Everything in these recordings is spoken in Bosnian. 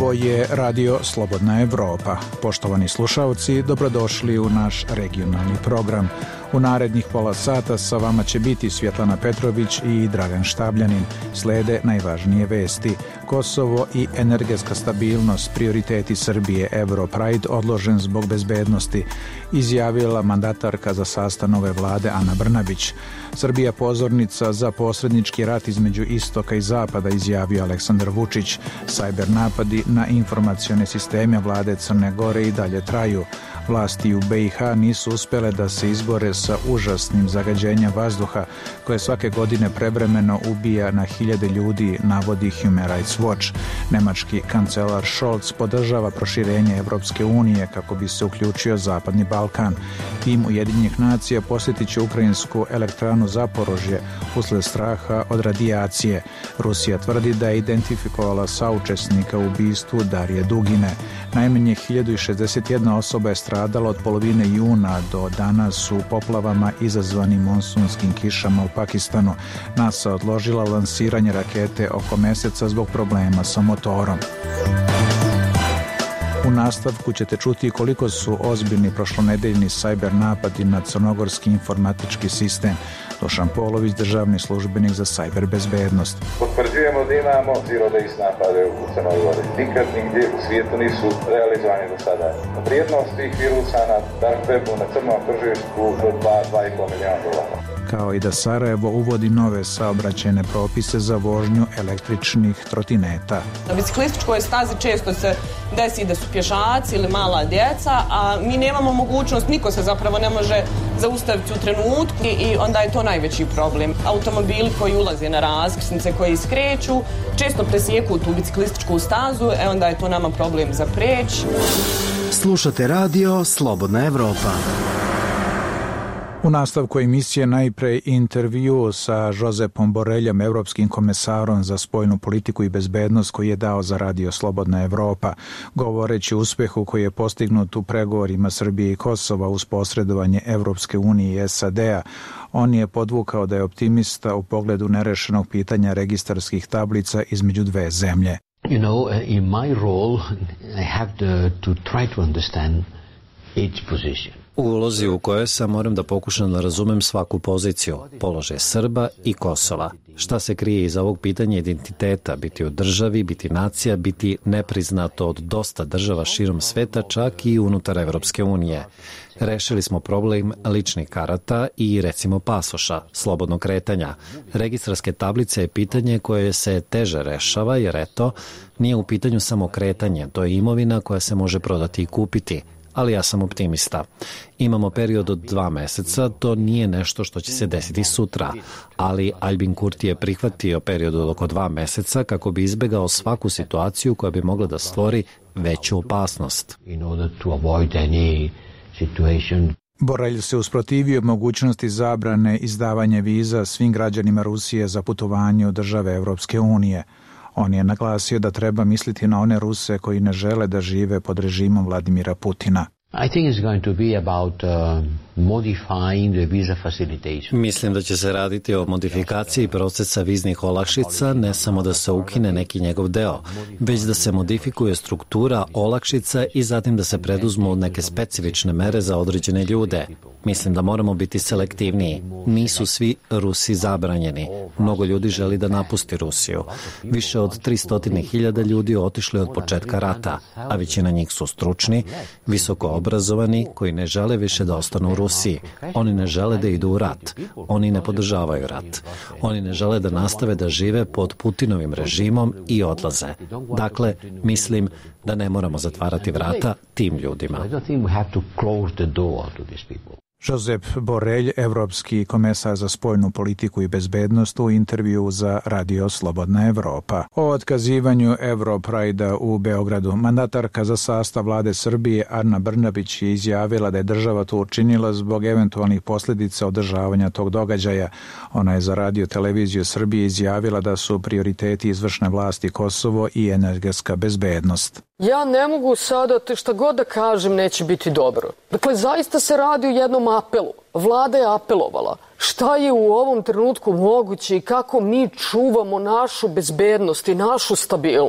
Ovo je Radio Slobodna Evropa. Poštovani slušalci, dobrodošli u naš regionalni program. U narednih pola sata sa vama će biti Svjetlana Petrović i Dragan Štabljanin. Slede najvažnije vesti. Kosovo i energetska stabilnost, prioriteti Srbije, Europride odložen zbog bezbednosti, izjavila mandatarka za sastav nove vlade Ana Brnabić. Srbija pozornica za posrednički rat između istoka i zapada, izjavio Aleksandar Vučić. Sajber napadi na informacione sisteme vlade Crne Gore i dalje traju. Vlasti u BiH nisu uspjele da se izbore sa užasnim zagađenjem vazduha koje svake godine prevremeno ubija na hiljade ljudi, navodi Human Rights Watch. Nemački kancelar Scholz podržava proširenje Evropske unije kako bi se uključio Zapadni Balkan. Tim Ujedinjenih nacija posjetit će ukrajinsku elektranu Zaporožje usled straha od radijacije. Rusija tvrdi da je identifikovala saučesnika u ubistvu Darije Dugine. Najmanje 1061 osoba je stradala od polovine juna do danas u poplavama izazvanim monsunskim kišama u Pakistanu. NASA odložila lansiranje rakete oko meseca zbog problema sa motorom. U nastavku ćete čuti koliko su ozbiljni prošlonedeljni sajber napadi na crnogorski informatički sistem. Dušan Polović, državni službenik za sajber bezbednost. Potvrđujemo da imamo zero days napade u Crnoj Gori. Nikad nigdje u svijetu nisu realizovani do sada. Vrijednost tih virusa na dark webu na crnom tržištu do $2,5 milijuna. Kao i da Sarajevo uvodi nove saobraćajne propise za vožnju električnih trotineta. Na biciklističkoj stazi često se desi da su pješaci ili mala djeca, a mi nemamo mogućnost, niko se zapravo ne može zaustaviti u trenutku i onda je to najveći problem. Automobili koji ulaze na raskrsnice, koji skreću, često presjeku tu biciklističku stazu, onda je to nama problem za preći. Slušate radio Slobodna Evropa. U nastavku emisije najprej intervju sa Josepom Borreljom, evropskim komesarom za spoljnu politiku i bezbednost koji je dao za Radio Slobodna Evropa. Govoreći o uspjehu koji je postignut u pregovorima Srbije i Kosova uz posredovanje Evropske unije i SAD-a, on je podvukao da je optimista u pogledu nerešenog pitanja registarskih tablica između dve zemlje. You know, in my role, I have to try to understand each position. U ulozi u kojoj sam moram da pokušam da razumem svaku poziciju, položaj Srba i Kosova. Šta se krije iza ovog pitanja identiteta, biti u državi, biti nacija, biti nepriznato od dosta država širom sveta, čak i unutar Evropske unije. Rešili smo problem ličnih karata i recimo pasoša, slobodnog kretanja. Registarske tablice je pitanje koje se teže rešava jer eto, nije u pitanju samo kretanje, to je imovina koja se može prodati i kupiti. Ali ja sam optimista. Imamo period od 2 meseca, to nije nešto što će se desiti sutra, ali Albin Kurti je prihvatio period od oko 2 meseca kako bi izbegao svaku situaciju koja bi mogla da stvori veću opasnost. Borrell se usprotivio mogućnosti zabrane izdavanja viza svim građanima Rusije za putovanje u države Evropske unije. On je naglasio da treba misliti na one Ruse koji ne žele da žive pod režimom Vladimira Putina. I think it's going to be about modifying the visa facilitation. Mislim da će se raditi o modifikaciji procesa viznih olakšica, ne samo da se ukine neki njegov deo, već da se modifikuje struktura olakšica i zatim da se preduzmu neke specifične mere za određene ljude. Mislim da moramo biti selektivniji. Nisu svi Rusi zabranjeni. Mnogo ljudi želi da napusti Rusiju. Više od 300.000 ljudi otišli od početka rata, a većina njih su stručni, visoko obrazovani, koji ne žele više da ostanu u Rusiji. Oni ne žele da idu u rat. Oni ne podržavaju rat. Oni ne žele da nastave da žive pod Putinovim režimom i odlaze. Dakle, mislim da ne moramo zatvarati vrata tim ljudima. Josep Borrell, evropski komesar za spoljnu politiku i bezbednost, u intervju za Radio Slobodna Evropa. O otkazivanju Europride-a u Beogradu mandatarka za sastav vlade Srbije Ana Brnabić je izjavila da je država to učinila zbog eventualnih posljedica održavanja tog događaja. Ona je za Radio televiziju Srbije izjavila da su prioriteti izvršne vlasti Kosovo i energetska bezbednost. Ja ne mogu sada, šta god da kažem, neće biti dobro. Dakle, zaista se radi o jednom apelu. Vlada je apelovala. Šta je u ovom trenutku moguće i kako mi čuvamo našu bezbednost i našu stabilnost?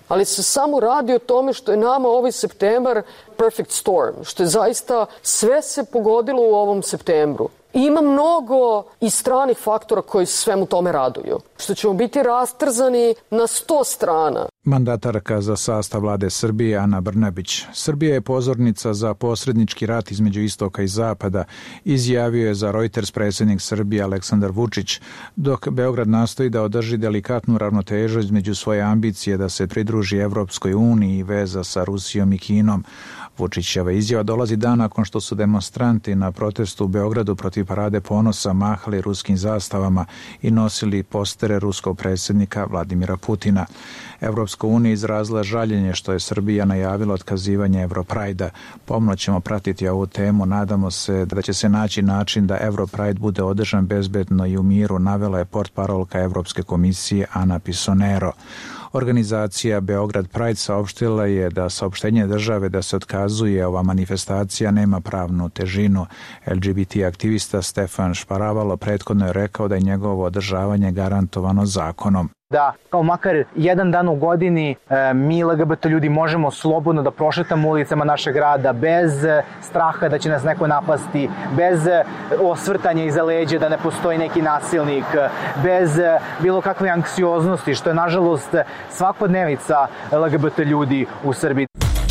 ali se samo radi o tome što je nama ovaj septembar perfect storm, što je zaista sve se pogodilo u ovom septembru. Ima mnogo i stranih faktora koji svemu tome raduju, što ćemo biti rastrzani na 100 strana. Mandatarka za sastav vlade Srbije Ana Brnabić. Srbija je pozornica za posrednički rat između istoka i zapada, izjavio je za Reuters predsjednik Srbije Aleksandar Vučić, dok Beograd nastoji da održi delikatnu ravnotežu između svoje ambicije da se pridruži Evropskoj uniji i veza sa Rusijom i Kinom. Vučićeva izjava dolazi dan nakon što su demonstranti na protestu u Beogradu protiv Parade ponosa mahali ruskim zastavama i nosili postere ruskog predsjednika Vladimira Putina. Evropska unija izrazila žaljenje što je Srbija najavila otkazivanje Europrajda. Pomno ćemo pratiti ovu temu, nadamo se da će se naći način da Europride bude održan bezbedno i u miru, navela je portparolka Evropske komisije Ana Pisonero. Organizacija Beograd Pride saopštila je da saopštenje države da se otkazuje ova manifestacija nema pravnu težinu. LGBT aktivista Stefan Šparavalo prethodno je rekao da je njegovo održavanje garantovano zakonom. Da kao makar jedan dan u godini mi LGBT ljudi možemo slobodno da prošetamo ulicama našeg grada bez straha da će nas neko napasti, bez osvrtanja iza leđa da ne postoji neki nasilnik, bez bilo kakve anksioznosti, što je nažalost svakodnevica LGBT ljudi u Srbiji.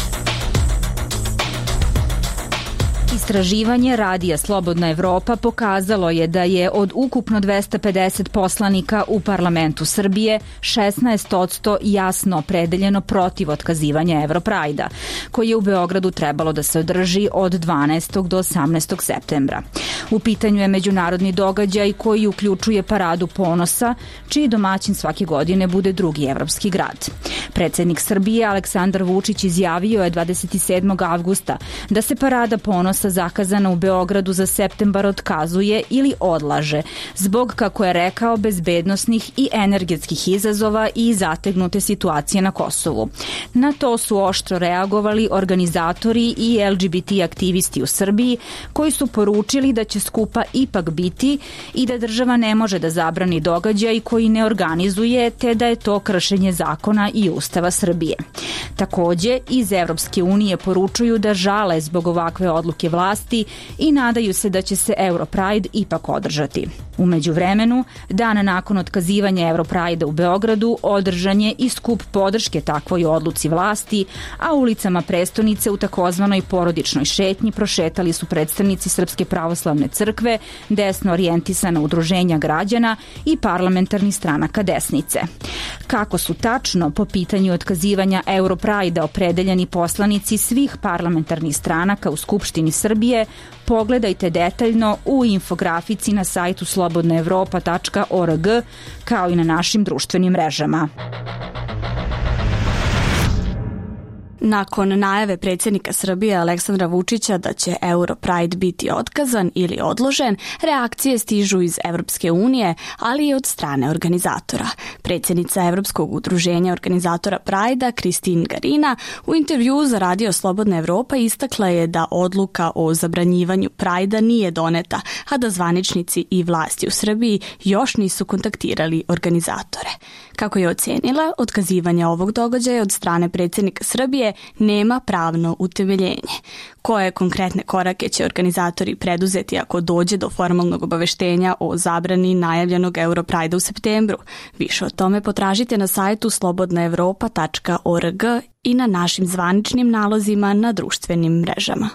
Istraživanje Radija Slobodna Evropa pokazalo je da je od ukupno 250 poslanika u parlamentu Srbije 16% jasno opredeljeno protiv otkazivanja Europrajda, koji je u Beogradu trebalo da se održi od 12. do 18. septembra. U pitanju je međunarodni događaj koji uključuje Paradu ponosa, čiji domaćin svake godine bude drugi evropski grad. Predsjednik Srbije Aleksandar Vučić izjavio je 27. avgusta da se Parada ponosa zakazana u Beogradu za septembar otkazuje ili odlaže zbog, kako je rekao, bezbednosnih i energetskih izazova i zategnute situacije na Kosovu. Na to su oštro reagovali organizatori i LGBT aktivisti u Srbiji, koji su poručili da će skupa ipak biti i da država ne može da zabrani događaj koji ne organizuje, te da je to kršenje zakona i Ustava Srbije. Takođe, iz Evropske unije poručuju da žale zbog ovakve odluke vlasti i nadaju se da će se Europride ipak održati. U međuvremenu, dan nakon otkazivanja Europrajda u Beogradu, održan je i skup podrške takvoj odluci vlasti, a ulicama prestonice u takozvanoj porodičnoj šetnji prošetali su predstavnici Srpske pravoslavne crkve, desno orijentisana udruženja građana i parlamentarnih stranaka desnice. Kako su tačno po pitanju otkazivanja Europrajda opredeljeni poslanici svih parlamentarnih stranaka u Skupštini Srbije, pogledajte detaljno u infografici na sajtu slobodnaevropa.org, kao i na našim društvenim mrežama. Nakon najave predsjednika Srbije Aleksandra Vučića da će Europride biti otkazan ili odložen, reakcije stižu iz Evropske unije, ali i od strane organizatora. Predsjednica Evropskog udruženja organizatora Prajda, Kristin Garina, u intervjuu za Radio Slobodna Evropa istakla je da odluka o zabranjivanju Prajda nije doneta, a da zvaničnici i vlasti u Srbiji još nisu kontaktirali organizatore. Kako je ocenila, otkazivanje ovog događaja od strane predsjednika Srbije nema pravno utemeljenje. Koje konkretne korake će organizatori preduzeti ako dođe do formalnog obaveštenja o zabrani najavljenog Europrajda u septembru? Više o tome potražite na sajtu slobodnaevropa.org i na našim zvaničnim nalozima na društvenim mrežama.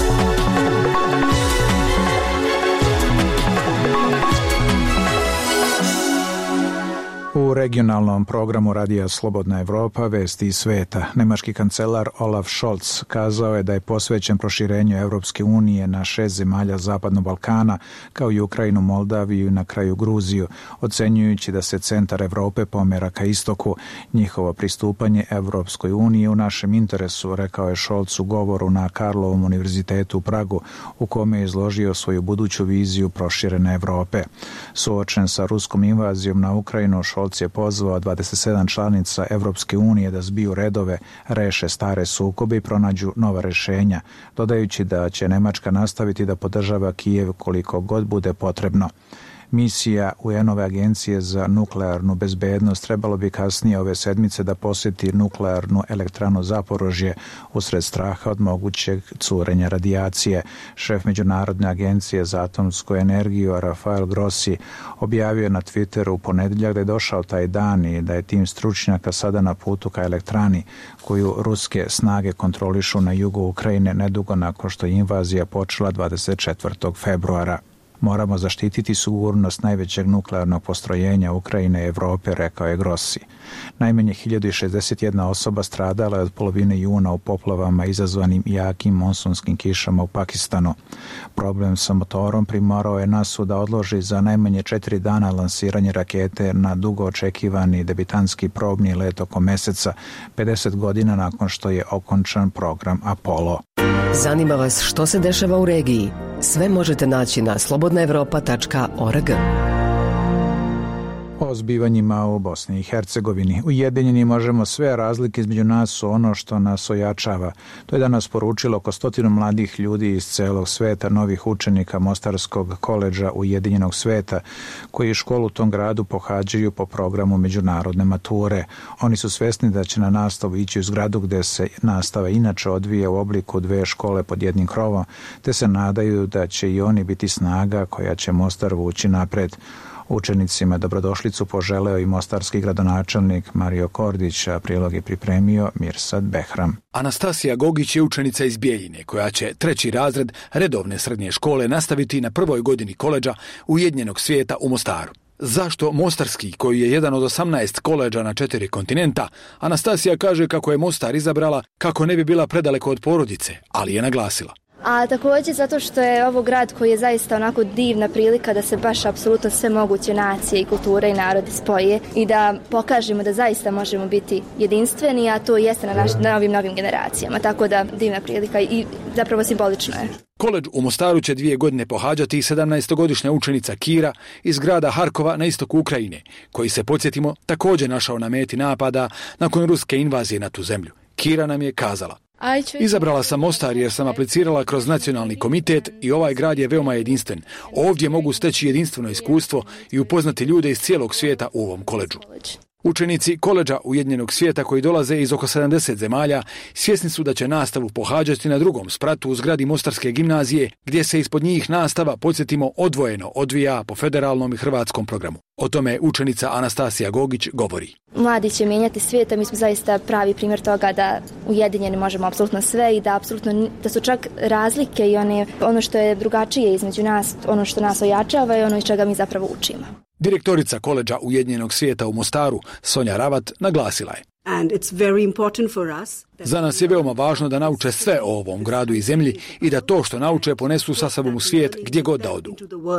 U regionalnom programu Radija Slobodna Evropa vesti iz sveta, nemački kancelar Olaf Scholz kazao je da je posvećen proširenju Evropske unije na 6 zemalja Zapadnog Balkana, kao i Ukrajinu, Moldaviju i na kraju Gruziju, ocenjujući da se centar Evrope pomera ka istoku. Njihovo pristupanje Evropskoj uniji u našem interesu, rekao je Scholz u govoru na Karlovom univerzitetu u Pragu, u kome je izložio svoju buduću viziju proširene Evrope. Suočen sa ruskom invazijom na Ukrajinu, Scholz je pozvao 27 članica Evropske unije da zbiju redove, reše stare sukobe i pronađu nova rešenja, dodajući da će Nemačka nastaviti da podržava Kijev koliko god bude potrebno. Misija UN-ove agencije za nuklearnu bezbednost trebalo bi kasnije ove sedmice da posjeti nuklearnu elektranu Zaporožje usred straha od mogućeg curenja radijacije. Šef Međunarodne agencije za atomsku energiju Rafael Grossi objavio je na Twitteru u ponedjeljak da je došao taj dan i da je tim stručnjaka sada na putu ka elektrani koju ruske snage kontrolišu na jugu Ukrajine nedugo nakon što je invazija počela 24. februara. Moramo zaštititi sigurnost najvećeg nuklearnog postrojenja Ukrajine i Evrope, rekao je Grossi. Najmanje 1061 osoba stradala je od polovine juna u poplavama izazvanim jakim monsunskim kišama u Pakistanu. Problem sa motorom primorao je NASA da odloži za najmanje 4 dana lansiranje rakete na dugo očekivani debitanski probni let oko meseca, 50 godina nakon što je okončan program Apollo. Zanima vas što se dešava u regiji? Sve možete naći na slobodnaevropa.org. O zbivanjima u Bosni i Hercegovini. Ujedinjeni možemo sve, razlike između nas su ono što nas ojačava. To je danas poručilo oko 100 mladih ljudi iz celog sveta, novih učenika Mostarskog koledža Ujedinjenog sveta, koji školu u tom gradu pohađaju po programu međunarodne mature. Oni su svesni da će na nastavu ići u zgradu gde se nastava inače odvija u obliku 2 škole pod jednim krovom, te se nadaju da će i oni biti snaga koja će Mostar vući napred. Učenicima dobrodošlicu poželeo i mostarski gradonačelnik Mario Kordić, a prilog je pripremio Mirsad Behram. Anastasija Gogić je učenica iz Bijeljine koja će 3. razred redovne srednje škole nastaviti na 1. godini koledža Ujedinjenog svijeta u Mostaru. Zašto Mostarski, koji je jedan od 18 koledža na 4 kontinenta, Anastasija kaže kako je Mostar izabrala kako ne bi bila predaleko od porodice, ali je naglasila. A također zato što je ovo grad koji je zaista onako divna prilika da se baš apsolutno sve moguće nacije i kulture i narodi spoje i da pokažemo da zaista možemo biti jedinstveni, a to jeste na ovim novim generacijama. Tako da divna prilika i zapravo simbolično je. Koledž u Mostaru će 2 godine pohađati 17-godišnja učenica Kira iz grada Harkova na istoku Ukrajine, koji se, podsjetimo, također našao na meti napada nakon ruske invazije na tu zemlju. Kira nam je kazala: izabrala sam Mostar jer sam aplicirala kroz nacionalni komitet i ovaj grad je veoma jedinstven. Ovdje mogu steći jedinstveno iskustvo i upoznati ljude iz cijelog svijeta u ovom koledžu. Učenici koledža Ujedinjenog svijeta koji dolaze iz oko 70 zemalja svjesni su da će nastavu pohađati na 2. spratu u zgradi Mostarske gimnazije, gdje se ispod njih nastava, podsjetimo, odvojeno odvija po federalnom i hrvatskom programu. O tome učenica Anastasija Gogić govori. Mladi će mijenjati svijet, a mi smo zaista pravi primjer toga da ujedinjeni možemo apsolutno sve i da su čak razlike i ono što je drugačije između nas, ono što nas ojačava i ono iz čega mi zapravo učimo. Direktorica koledža Ujedinjenog svijeta u Mostaru, Sonja Ravat, naglasila je. Za nas je veoma važno da nauče sve o ovom gradu i zemlji i da to što nauče ponesu sa sobom u svijet gdje god da odu.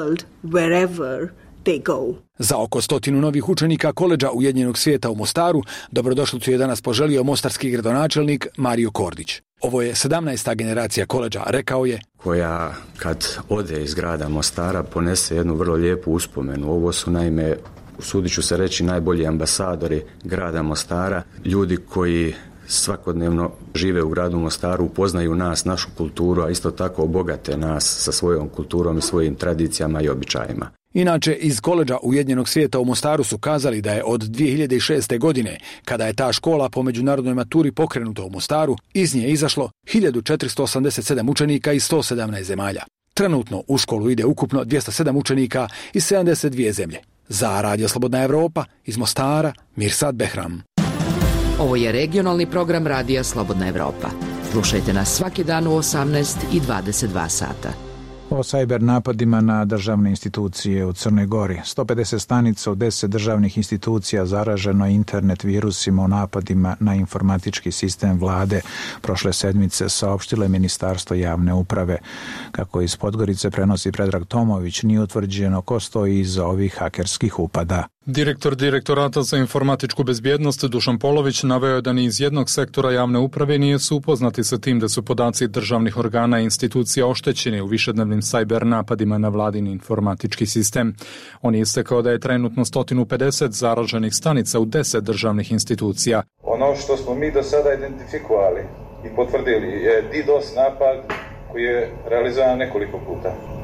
Za oko 100 novih učenika koledža Ujedinjenog svijeta u Mostaru dobrodošlicu je danas poželio mostarski gradonačelnik Mario Kordić. Ovo je 17. generacija koledža, rekao je, koja kad ode iz grada Mostara ponese jednu vrlo lijepu uspomenu. Ovo su naime, usudit ću se reći, najbolji ambasadori grada Mostara, ljudi koji svakodnevno žive u gradu Mostaru, upoznaju nas, našu kulturu, a isto tako obogate nas sa svojom kulturom i svojim tradicijama i običajima. Inače, iz koledža Ujedinjenog svijeta u Mostaru su kazali da je od 2006. godine, kada je ta škola po međunarodnoj maturi pokrenuta u Mostaru, iz nje izašlo 1487 učenika iz 117 zemalja. Trenutno u školu ide ukupno 207 učenika iz 72 zemlje. Za Radio Slobodna Evropa, iz Mostara, Mirsad Behram. Ovo je regionalni program Radija Slobodna Evropa. Slušajte nas svaki dan u 18 i 22 sata. O sajber napadima na državne institucije u Crnoj Gori. 150 stanica u 10 državnih institucija zaraženo internet virusima u napadima na informatički sistem vlade. Prošle sedmice saopštilo je Ministarstvo javne uprave. Kako iz Podgorice prenosi Predrag Tomović, nije utvrđeno ko stoji iza ovih hakerskih upada. Direktor Direktorata za informatičku bezbjednost Dušan Polović naveo je da ni iz jednog sektora javne uprave nije su upoznati sa tim da su podaci državnih organa i institucija oštećeni u višednevnim sajber napadima na vladin informatički sistem. On je istakao da je trenutno 150 zaraženih stanica u 10 državnih institucija. Ono što smo mi do sada identifikovali i potvrdili je DDoS napad koji je realizovan nekoliko puta.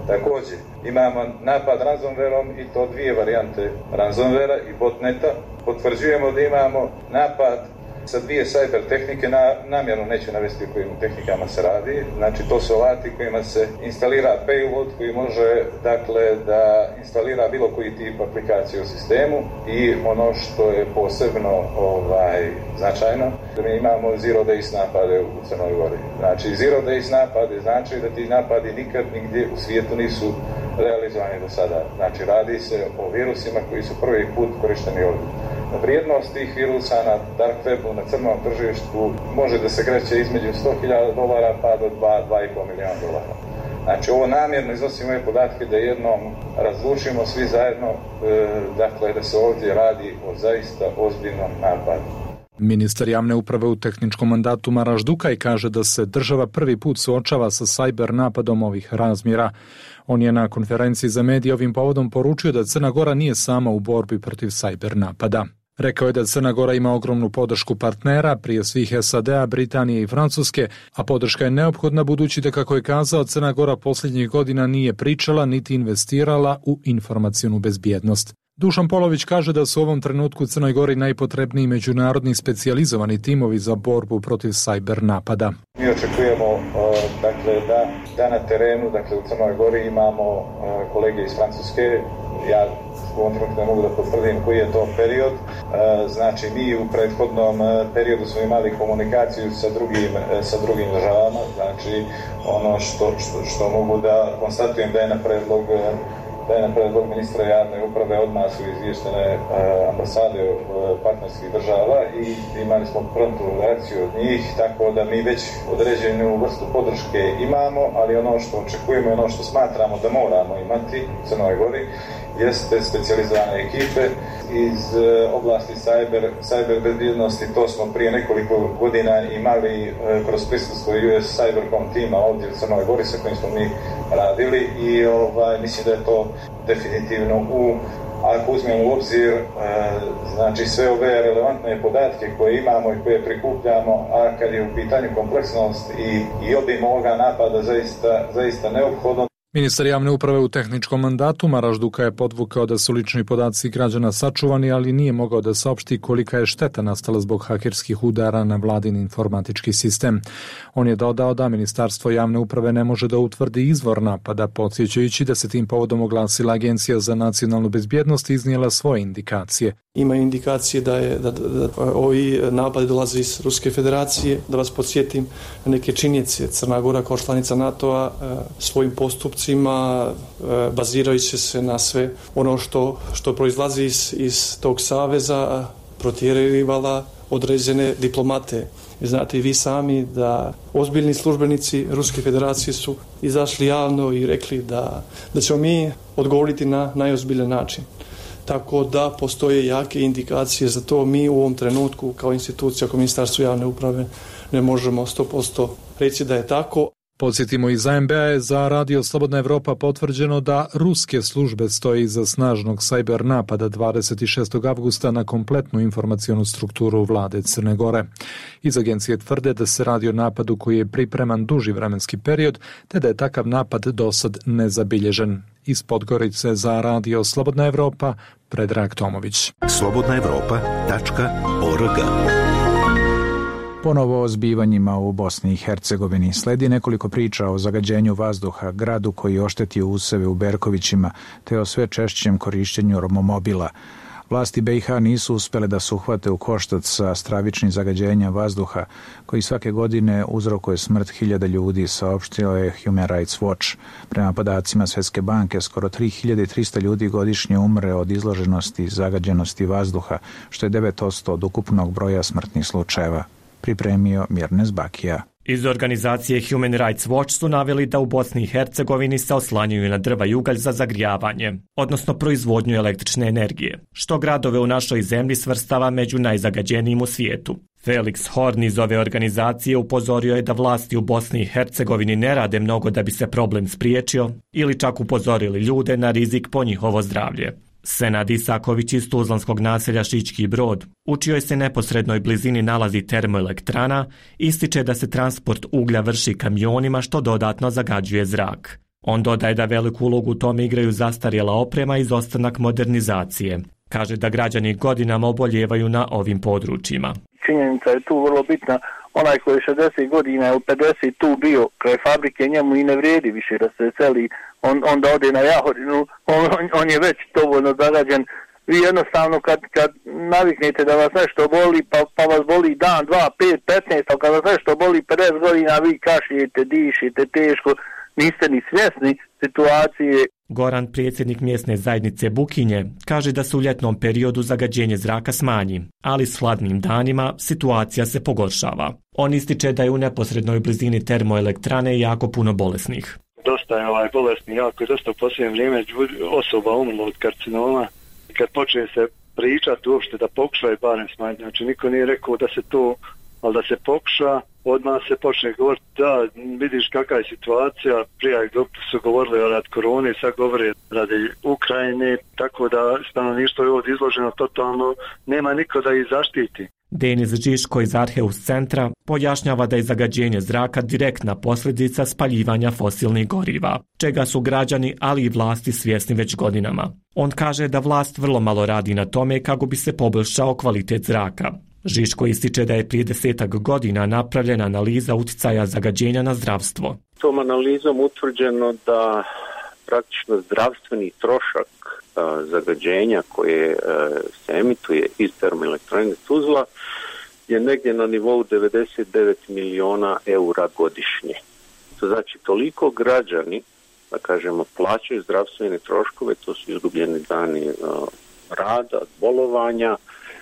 Također, imamo napad ransomwareom i to dvije varijante ransomwarea i botneta. Potvrđujemo da imamo napad sa dvije cyber tehnike, namjerno neću navesti o kojim tehnikama se radi. Znači, to su alati kojima se instalira payload koji može, dakle, da instalira bilo koji tip aplikacije u sistemu i ono što je posebno značajno, da mi imamo zero days napade u Crnoj Gori. Znači, zero days napade znači da ti napadi nikad nigdje u svijetu nisu realizovani do sada. Znači, radi se o virusima koji su prvi put korišteni ovdje. Vrijednost tih virusa na dark webu, na crnom tržištu, može da se kreće između $100,000 pa do $2,5 milijuna. Znači, ovo namjerno iznosimo ove podatke da jednom razlučimo svi zajedno, dakle, da se ovdje radi o zaista ozbiljnom napadu. Ministar javne uprave u tehničkom mandatu Maraš Dukaj kaže da se država prvi put suočava sa cyber napadom ovih razmjera. On je na konferenciji za medije ovim povodom poručio da Crna Gora nije sama u borbi protiv cyber napada. Rekao je da Crna Gora ima ogromnu podršku partnera, prije svih SAD-a, Britanije i Francuske, a podrška je neophodna budući da, kako je kazao, Crna Gora posljednjih godina nije pričala niti investirala u informacionu bezbjednost. Dušan Polović kaže da su u ovom trenutku u Crnoj Gori najpotrebniji međunarodni specijalizovani timovi za borbu protiv cyber napada. Mi očekujemo da na terenu, dakle u Crnoj Gori imamo kolege iz Francuske. Ja u ovom trenutku ne mogu da potvrdim koji je to period. Znači, mi u prethodnom periodu smo imali komunikaciju sa drugim državama. Znači, ono što mogu da konstatujem da je na predlog ministra javne uprave odmah su izvještene ambasade partnerskih država i imali smo promptnu reakciju od njih, tako da mi već određenu vrstu podrške imamo, ali ono što očekujemo i ono što smatramo da moramo imati u Crnoj Gori jeste specijalizovane ekipe iz oblasti cyber bezbjednosti. To smo prije nekoliko godina imali kroz prisustvo US Cybercom tima ovdje u Crnoj Gori sa kojim smo mi radili i mislim da je to definitivno ako uzmemo u obzir znači sve ove relevantne podatke koje imamo i koje prikupljamo, a kad je u pitanju kompleksnost i obim ovoga napada zaista neophodno. Ministar javne uprave u tehničkom mandatu Maraš Dukaj je podvukao da su lični podaci građana sačuvani, ali nije mogao da saopšti kolika je šteta nastala zbog hakerskih udara na vladin informatički sistem. On je dodao da Ministarstvo javne uprave ne može da utvrdi izvor napada, podsjećajući da se tim povodom oglasila Agencija za nacionalnu bezbjednost i iznijela svoje indikacije. Ima indikacije da ovi napadi dolaze iz Ruske federacije. Da vas podsjetim na neke činjenice. Crna Gora kao članica NATO-a svojim postupcima bazirajući se na sve ono što proizlazi iz tog saveza protjerivala određene diplomate. Znate i vi sami da ozbiljni službenici Ruske federacije su izašli javno i rekli da ćemo mi odgovoriti na najozbiljan način. Tako da postoje jake indikacije za to. Mi u ovom trenutku kao institucija, kao Ministarstvo javne uprave ne možemo 100% reći da je tako. Podsjetimo, iz AMB-a je za Radio Slobodna Evropa potvrđeno da ruske službe stoje iza snažnog cyber napada 26. avgusta na kompletnu informacionu strukturu vlade Crne Gore. Iz agencije tvrde da se radi o napadu koji je pripreman duži vremenski period, te da je takav napad dosad nezabilježen. Iz Podgorice za Radio Slobodna Evropa, Predrag Tomović. slobodnaevropa.org. Ponovo o zbivanjima u Bosni i Hercegovini sledi nekoliko priča o zagađenju vazduha, gradu koji je oštetio useve u Berkovićima, te o sve češćem korišćenju romomobila. Vlasti BiH nisu uspjele da se uhvate u koštac sa stravičnim zagađenjem vazduha, koji svake godine uzrokuje smrt 1000 ljudi, saopštio je Human Rights Watch. Prema podacima Svjetske banke, skoro 3300 ljudi godišnje umre od izloženosti i zagađenosti vazduha, što je 9% od ukupnog broja smrtnih slučajeva. Pripremio Mirnes Bakija. Iz organizacije Human Rights Watch su naveli da u Bosni i Hercegovini se oslanjaju na drva i ugalj za zagrijavanje, odnosno proizvodnju električne energije, što gradove u našoj zemlji svrstava među najzagađenijim u svijetu. Felix Horn iz ove organizacije upozorio je da vlasti u Bosni i Hercegovini ne rade mnogo da bi se problem spriječio ili čak upozorili ljude na rizik po njihovo zdravlje. Senad Isaković iz tuzlanskog naselja Šički Brod, u čijoj se neposrednoj blizini nalazi termoelektrana, ističe da se transport uglja vrši kamionima što dodatno zagađuje zrak. On dodaje da veliku ulogu u tome igraju zastarjela oprema i izostanak modernizacije. Kaže da građani godinama oboljevaju na ovim područjima. Činjenica je tu vrlo bitna. Onaj koji je 60 godina ili 50 tu bio kraj fabrike, njemu i ne vrijedi više da se seli, on da ode na Jahorinu, on je već dovoljno zagađen. Vi jednostavno kad naviknete da vas nešto boli, pa vas boli dan, 2, 5, 15, a kad vas nešto boli 50 godina, vi kašljete, dišete teško, niste ni svjesni situacije. Goran, predsjednik mjesne zajednice Bukinje, kaže da se u ljetnom periodu zagađenje zraka smanji, ali s hladnim danima situacija se pogoršava. On ističe da je u neposrednoj blizini termoelektrane jako puno bolesnih. Dosta je bolesni, jako je dosta u posljednje vrijeme osoba umrlo od karcinoma. Kad počne se pričati uopšte da pokušaju barem smanjiti, znači niko nije rekao da se to, ali da se pokuša, odmah se počne govoriti da vidiš kakva je situacija, prije su govorili radi korone, sad govore radi Ukrajine, tako da stanovništvo je ovdje izloženo totalno, nema niko da ih zaštiti. Denis Žiško iz Arheus centra pojašnjava da je zagađenje zraka direktna posljedica spaljivanja fosilnih goriva, čega su građani, ali i vlasti svjesni već godinama. On kaže da vlast vrlo malo radi na tome kako bi se poboljšao kvalitet zraka. Žiško ističe da je prije 10 godina napravljena analiza utjecaja zagađenja na zdravstvo. Tom analizom utvrđeno da praktično zdravstveni trošak zagađenja koje se emituje iz termoelektrane Tuzla je negdje na nivou 99 miliona eura godišnje. To znači toliko građani, da kažemo, plaćaju zdravstvene troškove, to su izgubljeni dani rada, bolovanja,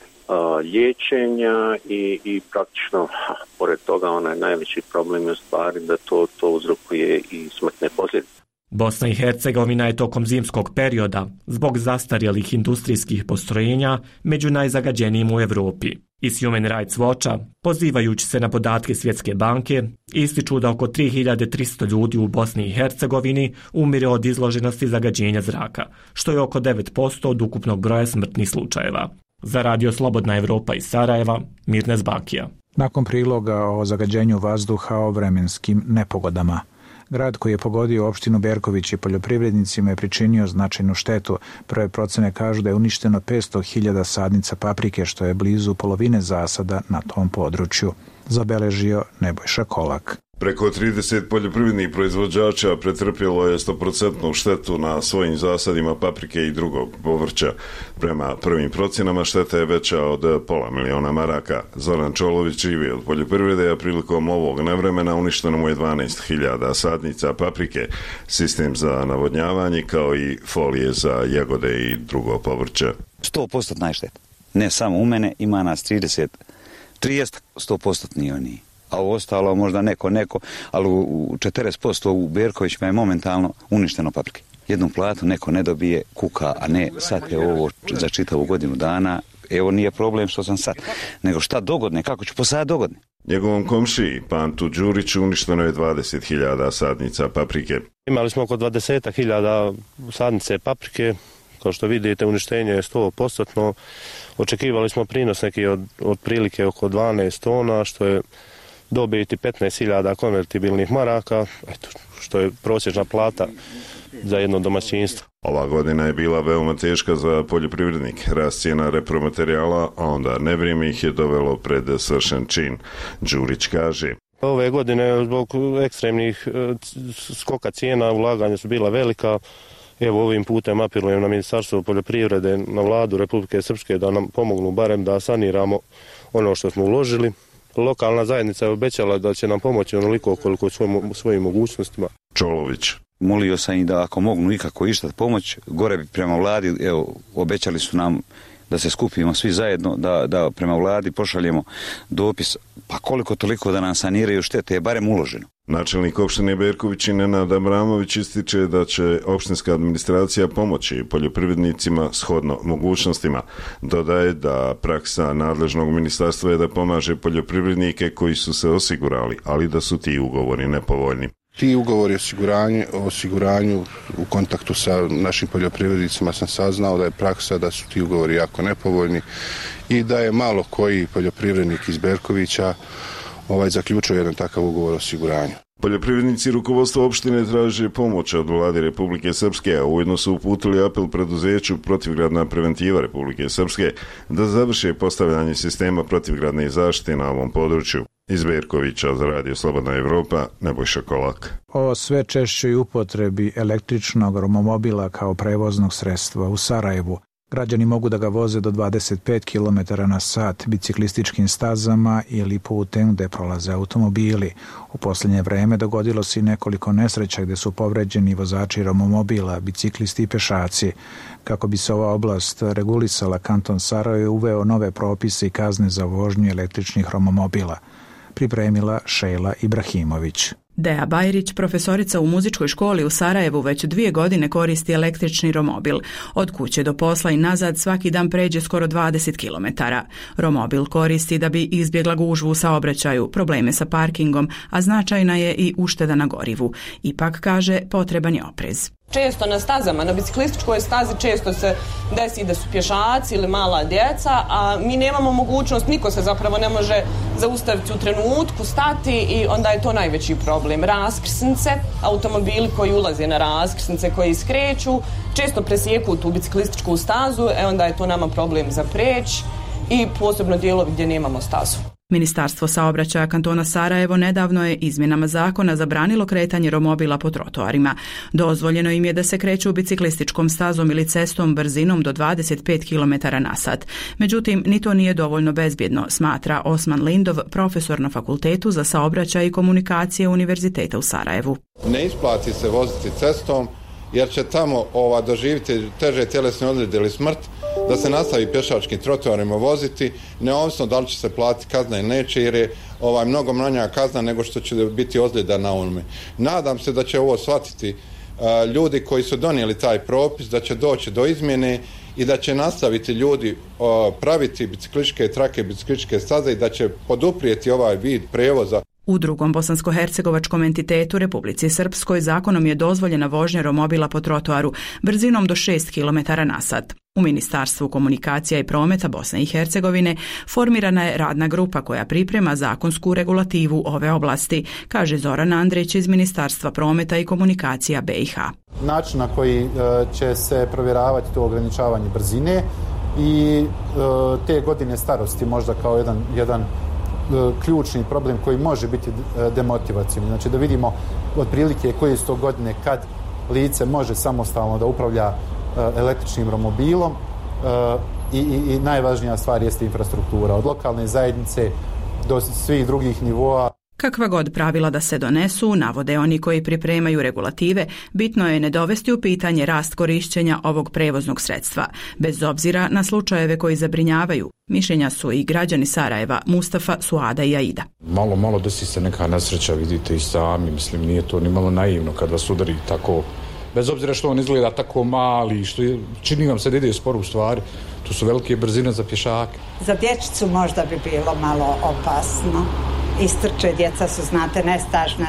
liječenja i praktično, pored toga, onaj najveći problem je u stvari da to uzrokuje i smrtne posljedice. Bosna i Hercegovina je tokom zimskog perioda, zbog zastarjelih industrijskih postrojenja, među najzagađenijim u Europi. Iz Human Rights Watcha, pozivajući se na podatke Svjetske banke, ističu da oko 3300 ljudi u Bosni i Hercegovini umire od izloženosti zagađenja zraka, što je oko 9% od ukupnog broja smrtnih slučajeva. Za Radio Slobodna Evropa iz Sarajeva, Mirnes Bakija. Nakon priloga o zagađenju vazduha o vremenskim nepogodama. Grad koji je pogodio opštinu Berković i poljoprivrednicima je pričinio značajnu štetu. Prve procene kažu da je uništeno 500.000 sadnica paprike, što je blizu polovine zasada na tom području. Zabeležio Nebojša Kolak. Preko 30 poljoprivrednih proizvođača pretrpjelo je 100% štetu na svojim zasadima paprike i drugog povrća. Prema prvim procjenama šteta je veća od $500.000 maraka. Zoran Čolović živi od poljoprivrede, a prilikom ovog nevremena uništeno mu je 12.000 sadnica paprike, sistem za navodnjavanje kao i folije za jagode i drugo povrće. 100% šteta. Ne samo u mene, ima nas 30 100% oni. A u ostalo možda neko, ali u 40% u Berkovićima je momentalno uništeno paprike. Jednu platu neko ne dobije, kuka, a ne sad je ovo za čitavu godinu dana. Evo nije problem što sam sad, nego šta dogodne, kako ću posaditi dogodne. Njegovom komšiji, Pantu Đuriću, uništeno je 20.000 sadnica paprike. Imali smo oko 20.000 sadnice paprike. Kao što vidite, uništenje je 100%. Očekivali smo prinos neki od prilike oko 12 tona, što je dobiti 15.000 konvertibilnih maraka, što je prosječna plata za jedno domaćinstvo. Ova godina je bila veoma teška za poljoprivrednike. Rast cijena repromaterijala, a onda nevrijeme ih je dovelo pred svršen čin. Đurić kaže: Ove godine zbog ekstremnih skoka cijena ulaganja su bila velika. Evo ovim putem apelujem na Ministarstvo poljoprivrede, na vladu Republike Srpske da nam pomognu barem da saniramo ono što smo uložili. Lokalna zajednica je obećala da će nam pomoći onoliko koliko svojim mogućnostima. Čolović: Molio sam i da ako mogu ikako išta pomoć, gore bi prema vladi, evo, obećali su nam da se skupimo svi zajedno, da prema vladi pošaljemo dopis, pa koliko toliko da nam saniraju štete je barem uloženo. Načelnik opštine Berković i Nenad Abramović ističe da će opštinska administracija pomoći poljoprivrednicima shodno mogućnostima. Dodaje da praksa nadležnog ministarstva je da pomaže poljoprivrednike koji su se osigurali, ali da su ti ugovori nepovoljni. Ti ugovori o osiguranju u kontaktu sa našim poljoprivrednicima sam saznao da je praksa da su ti ugovori jako nepovoljni i da je malo koji poljoprivrednik iz Berkovića zaključio jedan takav ugovor o osiguranju. Poljoprivrednici rukovodstva opštine traže pomoć od vlade Republike Srpske, a ujedno su uputili apel preduzeću Protivgradna preventiva Republike Srpske da završe postavljanje sistema protivgradne zaštite na ovom području. Iz Berkovića za Radio Slobodna Evropa, Nebojša Kolak. O sve češćoj upotrebi električnog romomobila kao prevoznog sredstva u Sarajevu. Građani mogu da ga voze do 25 km na sat biciklističkim stazama ili putem gde prolaze automobili. U posljednje vreme dogodilo se i nekoliko nesreća gde su povređeni vozači romomobila, biciklisti i pešaci. Kako bi se ova oblast regulisala, kanton Sarajevo je uveo nove propise i kazne za vožnju električnih romomobila. Pripremila Šejla Ibrahimović. Deja Bajrić, profesorica u muzičkoj školi u Sarajevu, već 2 godine koristi električni romobil. Od kuće do posla i nazad svaki dan pređe skoro 20 km. Romobil koristi da bi izbjegla gužvu u saobraćaju, probleme sa parkingom, a značajna je i ušteda na gorivu. Ipak, kaže, potreban je oprez. Često na stazama, na biciklističkoj stazi često se desi da su pješaci ili mala djeca, a mi nemamo mogućnost, niko se zapravo ne može zaustaviti u trenutku, stati i onda je to najveći problem. Raskrsnice, automobili koji ulaze na raskrsnice, koji skreću, često presjeku tu biciklističku stazu, onda je to nama problem za preć i posebno dijelovi gdje nemamo stazu. Ministarstvo saobraćaja kantona Sarajevo nedavno je izmjenama zakona zabranilo kretanje romobila po trotoarima. Dozvoljeno im je da se kreću biciklističkom stazom ili cestom brzinom do 25 km na sat. Međutim, ni to nije dovoljno bezbjedno, smatra Osman Lindov, profesor na Fakultetu za saobraćaj i komunikacije Univerziteta u Sarajevu. Ne isplati se voziti cestom jer će tamo doživjeti teže tjelesne ozljede ili smrt, da se nastavi pješačkim trotoarima voziti, neovisno da li će se platiti kazna ili neće, jer je mnogo manja kazna nego što će biti ozljeda na onome. Nadam se da će ovo shvatiti ljudi koji su donijeli taj propis, da će doći do izmjene i da će nastaviti ljudi praviti biciklističke trake, biciklističke staze i da će poduprijeti ovaj vid prevoza. U drugom bosansko-hercegovačkom entitetu Republici Srpskoj zakonom je dozvoljena vožnja romobila po trotoaru brzinom do 6 km na sat. U Ministarstvu komunikacija i prometa Bosne i Hercegovine formirana je radna grupa koja priprema zakonsku regulativu ove oblasti, kaže Zoran Andrić iz Ministarstva prometa i komunikacija BiH. Način na koji će se provjeravati to ograničavanje brzine i te godine starosti možda kao jedan ključni problem koji može biti demotivacijni. Znači da vidimo otprilike koje su to godine kad lice može samostalno da upravlja električnim romobilom i najvažnija stvar jeste infrastruktura. Od lokalne zajednice do svih drugih nivoa. Kakva god pravila da se donesu, navode oni koji pripremaju regulative, bitno je ne dovesti u pitanje rast korišćenja ovog prevoznog sredstva, bez obzira na slučajeve koji zabrinjavaju. Mišljenja su i građani Sarajeva, Mustafa, Suada i Aida. Malo desi se neka nesreća, vidite i sami, mislim, nije to ni malo naivno kad vas udari tako, bez obzira što on izgleda tako mali, što čini vam se da ide sporo u stvari, tu su velike brzine za pješake. Za dječicu možda bi bilo malo opasno. Istrče, djeca su, znate, nestažna,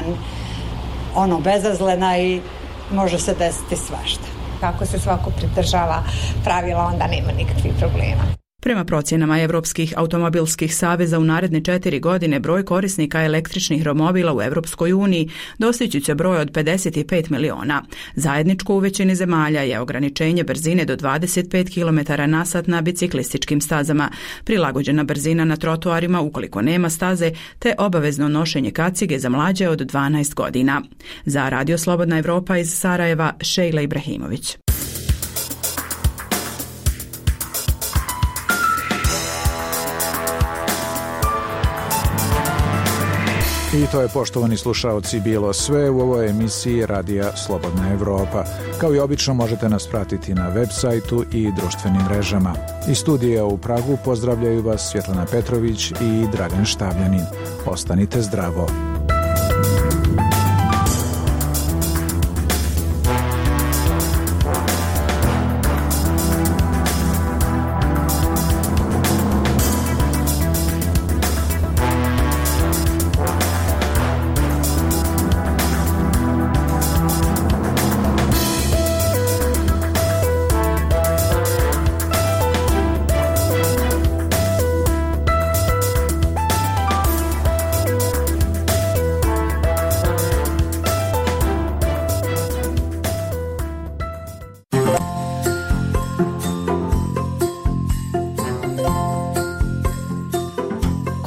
bezazlena i može se desiti svašta. Kako se svako pridržava pravila, onda nema nikakvih problema. Prema procjenama Evropskih automobilskih saveza u naredne 4 godine broj korisnika električnih romobila u Evropskoj uniji dostići će broj od 55 miliona. Zajedničko u većini zemalja je ograničenje brzine do 25 km na sat na biciklističkim stazama, prilagođena brzina na trotoarima ukoliko nema staze, te obavezno nošenje kacige za mlađe od 12 godina. Za Radio Slobodna Evropa iz Sarajeva, Šejla Ibrahimović. I to je, poštovani slušaoci, bilo sve u ovoj emisiji Radija Slobodna Evropa. Kao i obično možete nas pratiti na web sajtu i društvenim mrežama. Iz studija u Pragu pozdravljaju vas Svjetlana Petrović i Dragan Štavljanin. Ostanite zdravo.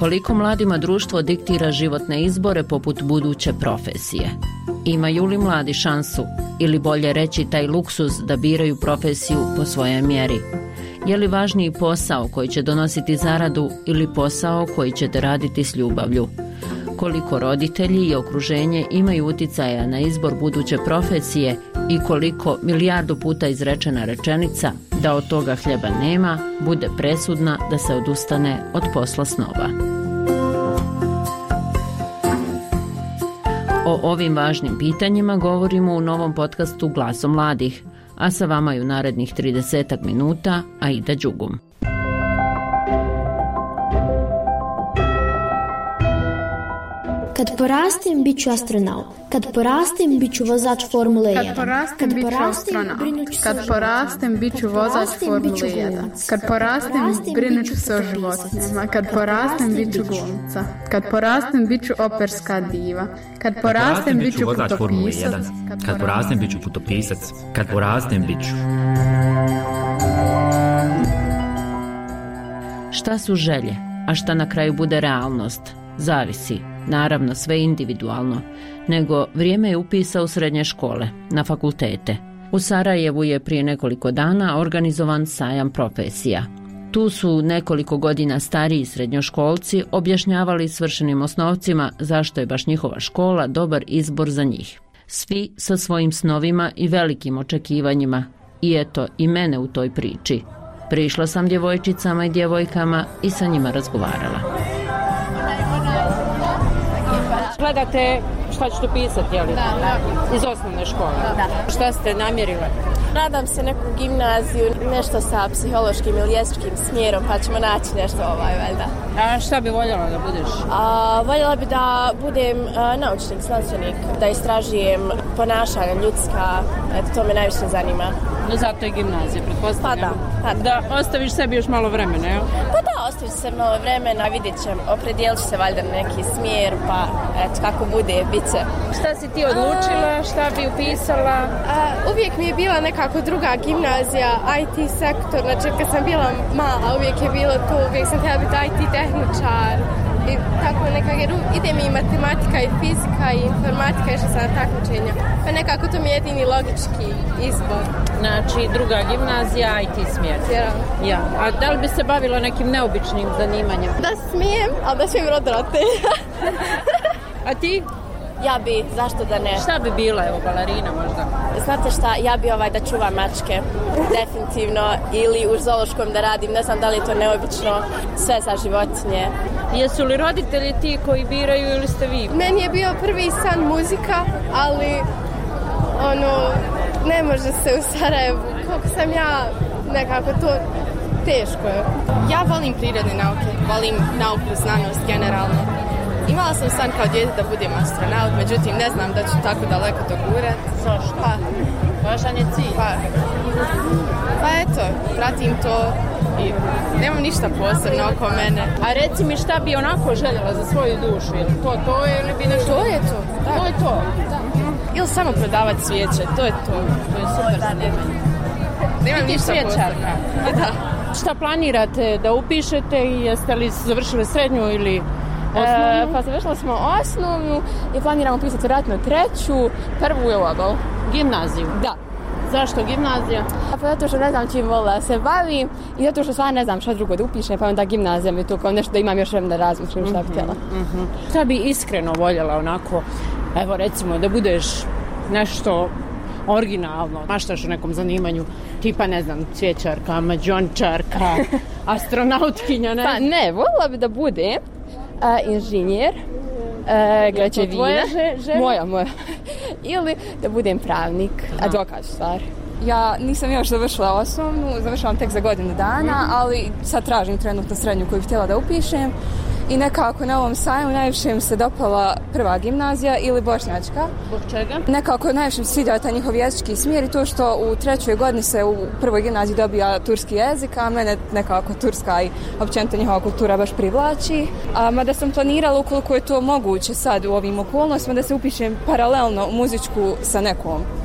Koliko mladima društvo diktira životne izbore poput buduće profesije? Imaju li mladi šansu, ili bolje reći taj luksuz da biraju profesiju po svojoj mjeri? Je li važniji posao koji će donositi zaradu ili posao koji ćete raditi s ljubavlju? Koliko roditelji i okruženje imaju uticaja na izbor buduće profesije i koliko milijardu puta izrečena rečenica da od toga hljeba nema bude presudna da se odustane od posla snova. O ovim važnim pitanjima govorimo u novom podcastu Glasom mladih, a sa vama je u narednih 30 minuta Aida Đugum. Kad porastem, bit ću astronaut. Kad porastem, bit ću vozač Formule 1. Kad porastem, bit ću astronaut. Kad porastem, bit ću vozač Formule 1. Kad porastem, brinut ću se o životinjama. Kad porastem, bit ću glumica. Kad porastem, bit ću operska diva. Kad porastem, bit ću putopisac. Kad porastem, bit ću putopisac. Kad porastem, bit ću... Šta su želje, a šta na kraju bude realnost? Zavisi. Naravno, sve individualno, nego vrijeme je upisa u srednje škole, na fakultete. U Sarajevu je prije nekoliko dana organizovan sajam profesija. Tu su nekoliko godina stariji srednjoškolci objašnjavali svršenim osnovcima zašto je baš njihova škola dobar izbor za njih. Svi sa svojim snovima i velikim očekivanjima. I eto, i mene u toj priči. Prišla sam djevojčicama i djevojkama i sa njima razgovarala. Gledate šta ćete pisati, jel? Da. Iz osnovne škole? Da. Šta ste namjerili? Nadam se neku gimnaziju, nešto sa psihološkim ili jezičkim smjerom, pa ćemo naći nešto valjda. A šta bi voljela da budeš? Voljela bi da budem naučnik, znanstvenik, da istražujem ponašanja ljudska, to me najviše zanima. No zato je gimnazija, pretpostavljam. Pa da. Da ostaviš sebi još malo vremena, jel? Pa da, ostavit ću se malo vremena, vidjet ćem, opredijelit ću se valjda na neki smjer, pa eto, kako bude, bit će. Šta si ti odlučila, šta bi upisala? Uvijek mi je bila nekako druga gimnazija, IT sektor, znači kad sam bila mala, uvijek je bilo to, uvijek sam htjela biti IT tehničar. I tako nekako, jer ide mi i matematika i fizika i informatika, išla sam na takmičenja. Pa nekako to mi je jedini logički izbor. Znači, druga gimnazija, IT smjer. Ja. A da li bi se bavila nekim neobičnim zanimanjem? Da smijem, ali da smijem roditelja. A ti? Ja bi, zašto da ne? Šta bi bila, evo, balerina možda? Znate šta, ja bi da čuvam mačke, definitivno, ili u zoološkom da radim, ne znam da li je to neobično, sve za životinje. Jesu li roditelji ti koji biraju ili ste vi? Meni je bio prvi san muzika, ali ne može se u Sarajevu, koliko sam ja, nekako to teško je. Ja volim prirodne nauke, volim nauku, znanost generalno. Imala sam san kao dijete da budem astronaut, međutim ne znam da ću tako daleko dogurat. Zašto? Važan je cilj. Pa eto, pratim to i nemam ništa posebno oko mene. A reci mi šta bi onako željela za svoju dušu, je li to ili bi nešto... To je to. Da. To je to? Da. Ili samo prodavati svijeće, to je to. To je super zanimanje. Nemam ništa posebno. Da. Šta planirate da upišete i jeste li završili srednju ili... Pa završili smo osnovnu i planiramo pisati vjerojatno treću, prvu je ovo. Gimnaziju? Da. Zašto gimnazija? Pa zato što ne znam čim volila se bavim i zato što stvarno ne znam šta drugo da upišem, pa onda gimnazija mi je to kao nešto da imam još vremena da razmišljam šta bi htjela. Šta bi iskreno voljela onako, evo recimo da budeš nešto originalno, maštaš u nekom zanimanju, tipa ne znam, cvjećarka, mađončarka, astronautkinja, ne? Pa ne, voljela bi da budem inženjer, građevina, moja. Ili da budem pravnik, advokat stvar. Ja nisam još završila osnovnu, završavam tek za godinu dana, ali sad tražim trenutno srednju koju bih htjela da upišem. I nekako na ovom sajmu najviše mi se dopala prva gimnazija ili bošnjačka. Zbog čega? Nekako najviše mi se sviđa taj njihov jezički smjer i to što u trećoj godini se u prvoj gimnaziji dobija turski jezik, a mene nekako turska i općenito njihova kultura baš privlači. Mada sam planirala ukoliko je to moguće sad u ovim okolnostima da se upišem paralelno muzičku sa nekom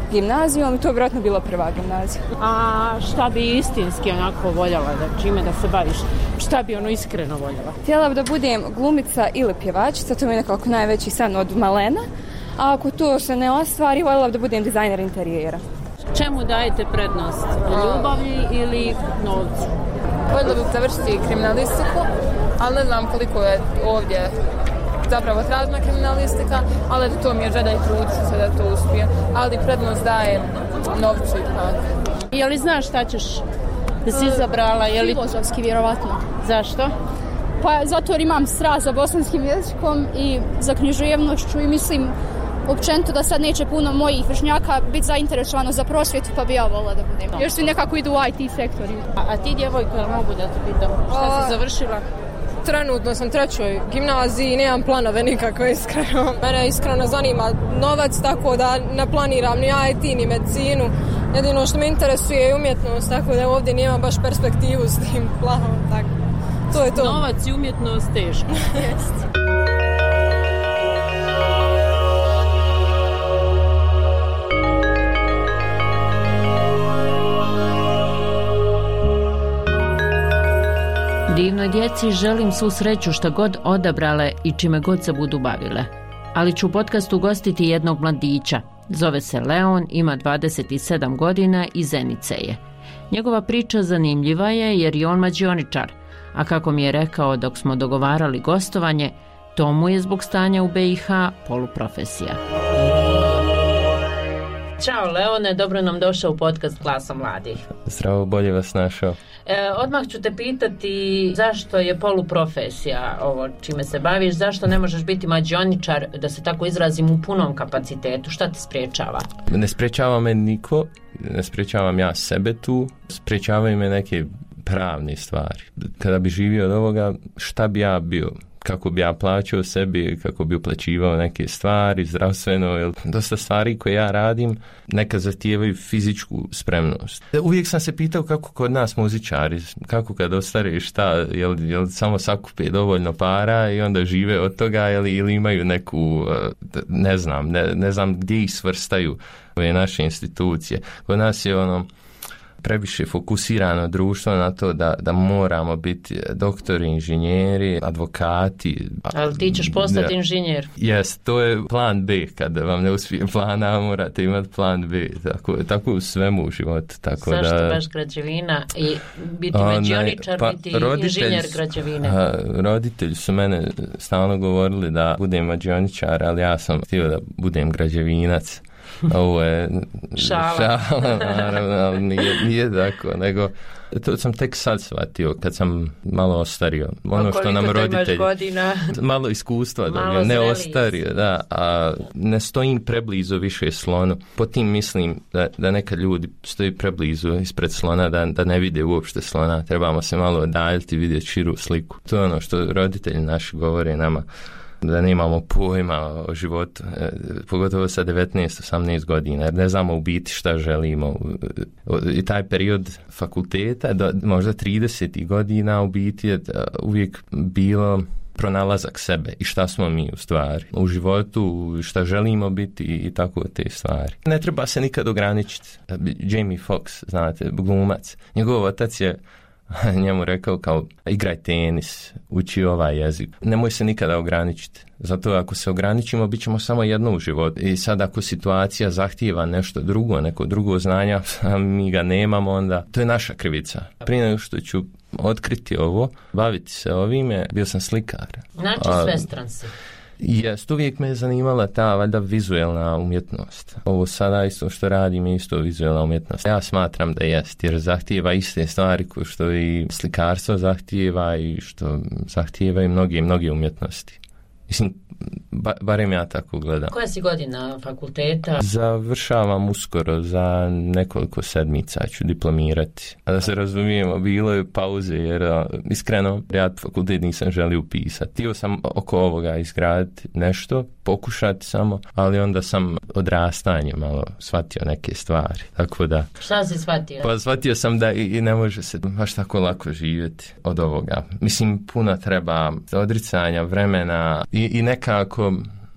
gimnazijom i to je vjerojatno bila prva gimnazija. A šta bi istinski onako voljela, da čime da se baviš? Šta bi ono iskreno voljela? Htjela bi da budem glumica ili pjevačica, to mi je nekako najveći san od malena. A ako to se ne ostvari, voljela bi da budem dizajner interijera. Čemu dajete prednost? Ljubavi ili novcu? Voljela bih završiti kriminalistiku, ali ne znam koliko je ovdje zapravo tražna kriminalistika, ali to mi je želja i trud se da to uspije. Ali prednost daje novcu ipak. Je li znaš šta ćeš da si izabrala? Filozofski, vjerovatno. Zašto? Pa zato jer imam strast za bosanskim jezikom i za književnošću i mislim općenito da sad neće puno mojih vršnjaka biti zainteresovano za prosvjetu, pa bi ja volila da budem. Još svi nekako idu u IT sektor. A ti, djevojko, jel mogu da te pitam? Šta si završila? Trenutno sam 3. gimnaziji i nemam planove nikakve, iskreno. Mene iskreno zanima novac, tako da ne planiram ni IT ni medicinu. Jedino što me interesuje je umjetnost, tako da ovdje nemam baš perspektivu s tim planom. Tako. To je to. Novac i umjetnost teško. Jest. Divnoj djeci želim svu sreću šta god odabrale i čime god se budu bavile. Ali ću u podcastu ugostiti jednog mladića. Zove se Leon, ima 27 godina i Zenice je. Njegova priča zanimljiva je jer je on mađioničar, a kako mi je rekao dok smo dogovarali gostovanje, to mu je zbog stanja u BiH poluprofesija. Ćao Leone, dobro nam došao u podcast Glasa mladih. Zdravo, bolje vas našao. Odmah ću te pitati zašto je poluprofesija ovo čime se baviš, zašto ne možeš biti mađioničar, da se tako izrazim, u punom kapacitetu, šta te sprečava? Ne sprečava me niko, ne sprečavam ja sebe tu, sprečavaju me neke pravne stvari. Kada bi živio od ovoga, šta bi ja bio? Kako bi ja plaćao sebi, kako bi uplaćivao neke stvari, zdravstveno, jer dosta stvari koje ja radim neka zahtijevaju fizičku spremnost. Uvijek sam se pitao kako kod nas muzičari, kako kad ostare šta, jel samo sakupe dovoljno para i onda žive od toga ili imaju neku, ne znam gdje ih svrstaju ove naše institucije. Kod nas je previše fokusirano društvo na to da moramo biti doktori, inženjeri, advokati. Ali ti ćeš postati inženjer? Jes, to je plan B. Kada vam ne uspije plan A, morate imati plan B. Tako u svemu u životu. Zašto baš građevina i biti mađioničar, biti inženjer građevine? Roditelji su mene stalno govorili da budem mađioničar, ali ja sam htio da budem građevinac. Ovo je šala, naravno, ali nije tako, nego to sam tek sad shvatio kad sam malo ostario. Ono što nam roditelji, malo iskustva, malo ne ostario, da, a ne stojim preblizu više slonu. Po tim mislim da nekad ljudi stoji preblizu ispred slona, da ne vide uopšte slona. Trebamo se malo odaljiti i vidjeti širu sliku. To je ono što roditelji naši govore nama, da nemamo pojma o životu, pogotovo sa 19-18 godina, jer ne znamo u biti šta želimo. I taj period fakulteta, možda 30 godina, u biti je uvijek bilo pronalazak sebe i šta smo mi u stvari u životu, šta želimo biti i tako te stvari. Ne treba se nikad ograničiti. Jamie Foxx, znate, glumac, njegov otac je njemu rekao kao igraj tenis, uči ovaj jezik. Nemoj se nikada ograničiti. Zato ako se ograničimo, bit ćemo samo jedno u životu. I sad ako situacija zahtijeva nešto drugo, neko drugo znanja, a mi ga nemamo, onda to je naša krivica. Prije nego što ću otkriti ovo, baviti se ovime, bio sam slikar. Znači svestran si. Jest, uvijek me je zanimala ta valjda vizuelna umjetnost. Ovo sada isto što radim je isto vizuelna umjetnost. Ja smatram da jest, jer zahtijeva iste stvari koje što i slikarstvo zahtijeva i što zahtijeva i mnoge umjetnosti. Mislim, barem ja tako gledam. Koja si godina fakulteta? Završavam uskoro, za nekoliko sedmica ću diplomirati. A da se razumijemo, bilo je pauze jer iskreno ja fakultet nisam želio upisati. Htio sam oko ovoga izgraditi nešto, pokušati samo, ali onda sam odrastanje malo shvatio neke stvari. Tako da... Šta si shvatio? Pa shvatio sam da i ne može se baš tako lako živjeti od ovoga. Mislim, puno treba odricanja, vremena i nekako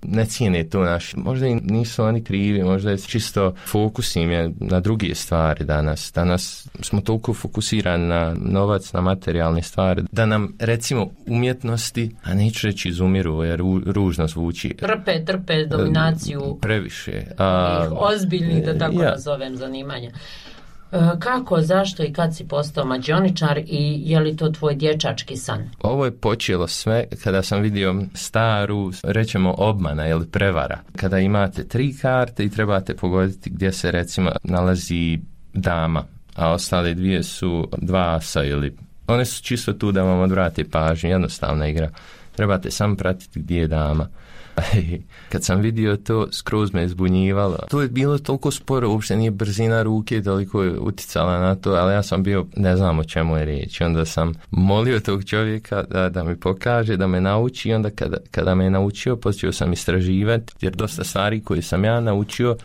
ne cijene to naš. Možda i nisu oni krivi, možda je čisto fokus im je na druge stvari danas. Danas smo toliko fokusirani na novac, na materijalne stvari, da nam recimo umjetnosti, a neću reći izumiru jer ružno zvuči. Trpe dominaciju previše. Ozbiljnih, da tako nazovem, zanimanja. Kako, zašto i kad si postao mađioničar i je li to tvoj dječački san? Ovo je počelo sve kada sam vidio staru, rećemo obmana ili prevara. Kada imate 3 karte i trebate pogoditi gdje se recimo nalazi dama, a ostale 2 su 2 asa ili... One su čisto tu da vam odvrate pažnju, jednostavna igra. Trebate samo pratiti gdje je dama. Kad sam vidio to, skroz me zbunjivalo. To je bilo toliko sporo, uopšte nije brzina ruke toliko je uticala na to, ali ja sam bio, ne znam o čemu je riječ. Onda sam molio tog čovjeka da mi pokaže, da me nauči i onda kada me je naučio, počeo sam istraživati, jer dosta stvari koje sam ja naučio,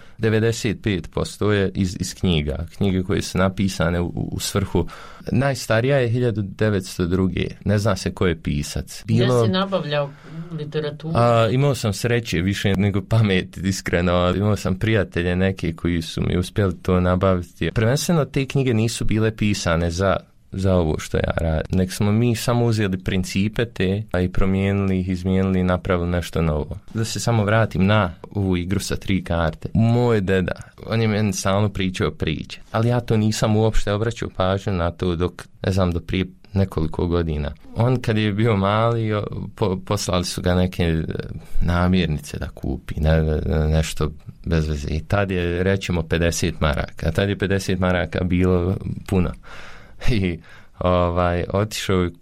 95% je iz knjiga. Knjige koje su napisane u svrhu. Najstarija je 1902. Ne zna se ko je pisac. Gdje si nabavljao literaturu? Imao sam sreće više nego pameti, iskreno. Imao sam prijatelje neke koji su mi uspjeli to nabaviti. Prvenstveno te knjige nisu bile pisane za ovo što ja radim. Nek smo mi samo uzeli principe te i promijenili ih, izmijenili i napravili nešto novo. Da se samo vratim na ovu igru sa 3 karte. Moj deda, on je meni stalno pričao priče, ali ja to nisam uopšte obraćao pažnju na to do prije nekoliko godina. On kad je bio mali, poslali su ga neke namirnice da kupi, nešto bez veze. I tad je, rećemo, 50 maraka. Tad je 50 maraka bilo puno. I otišao je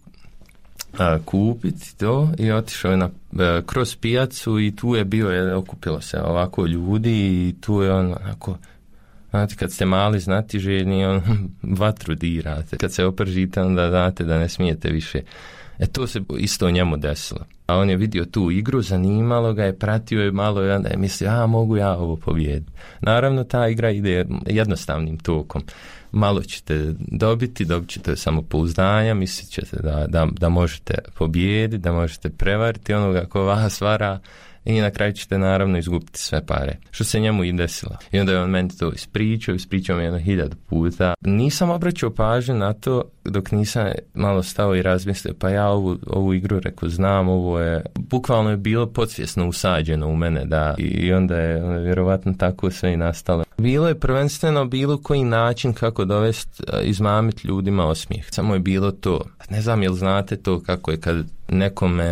kupiti to i otišao je kroz pijacu i tu je bio, okupilo se ovako ljudi i tu je on onako, znate, kad ste mali znatiželjni, vatru dirate. Kad se opržite, onda znate da ne smijete više. To se isto njemu desilo. A on je vidio tu igru, zanimalo ga je, pratio je malo i onda je mislio, mogu ja ovo pobijediti. Naravno, ta igra ide jednostavnim tokom. Malo ćete dobit ćete samopouzdanja, mislit ćete da možete pobijediti, da možete prevariti onoga ko vas vara i na kraju ćete naravno izgubiti sve pare. Što se njemu i desilo. I onda je on meni to ispričao mi 1000 puta. Nisam obraćao pažnju na to dok nisam malo stao i razmislio, pa ja ovu igru rekao znam, ovo je, bukvalno je bilo podsvjesno usađeno u mene, da, i onda je vjerovatno tako sve i nastalo. Bilo je prvenstveno bilo koji način kako dovesti, izmamiti ljudima osmijeh. Samo je bilo to. Ne znam jel znate to kako je kad nekome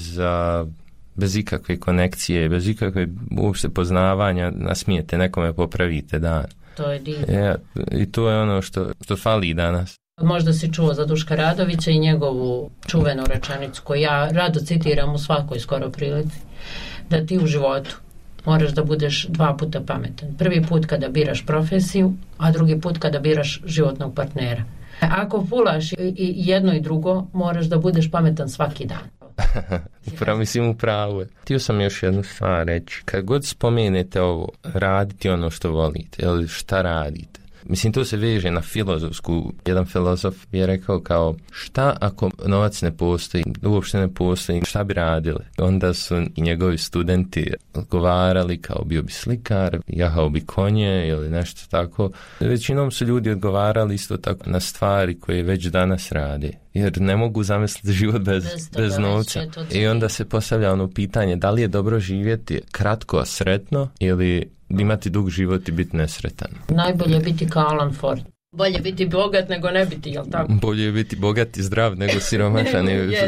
bez ikakve konekcije, bez ikakve uopšte poznavanja nasmijete nekome, popravite dan. To je divno. I to je ono što fali danas. Možda si čuo za Duška Radovića i njegovu čuvenu rečenicu koju ja rado citiram u svakoj skoro prilici, da ti u životu moraš da budeš 2 puta pametan. Prvi put kada biraš profesiju, a drugi put kada biraš životnog partnera. Ako fulaš i jedno i drugo, moraš da budeš pametan svaki dan. Upravo je. Htio sam još jednu stvar reći. Kad god spomenete ovo, raditi ono što volite, ili šta radite, mislim, to se veže na filozofsku. Jedan filozof je rekao kao, šta ako novac ne postoji, uopšte ne postoji, šta bi radili? Onda su i njegovi studenti odgovarali kao, bio bi slikar, jahao bi konje ili nešto tako. Većinom su ljudi odgovarali isto tako na stvari koje već danas rade, jer ne mogu zamisliti život bez novca. I onda se postavlja ono pitanje, da li je dobro živjeti kratko, a sretno, ili imati dug život i biti nesretan. Najbolje je biti kao Alan Ford. Bolje biti bogat nego ne biti, jel tako? Bolje je biti bogat i zdrav nego siromašan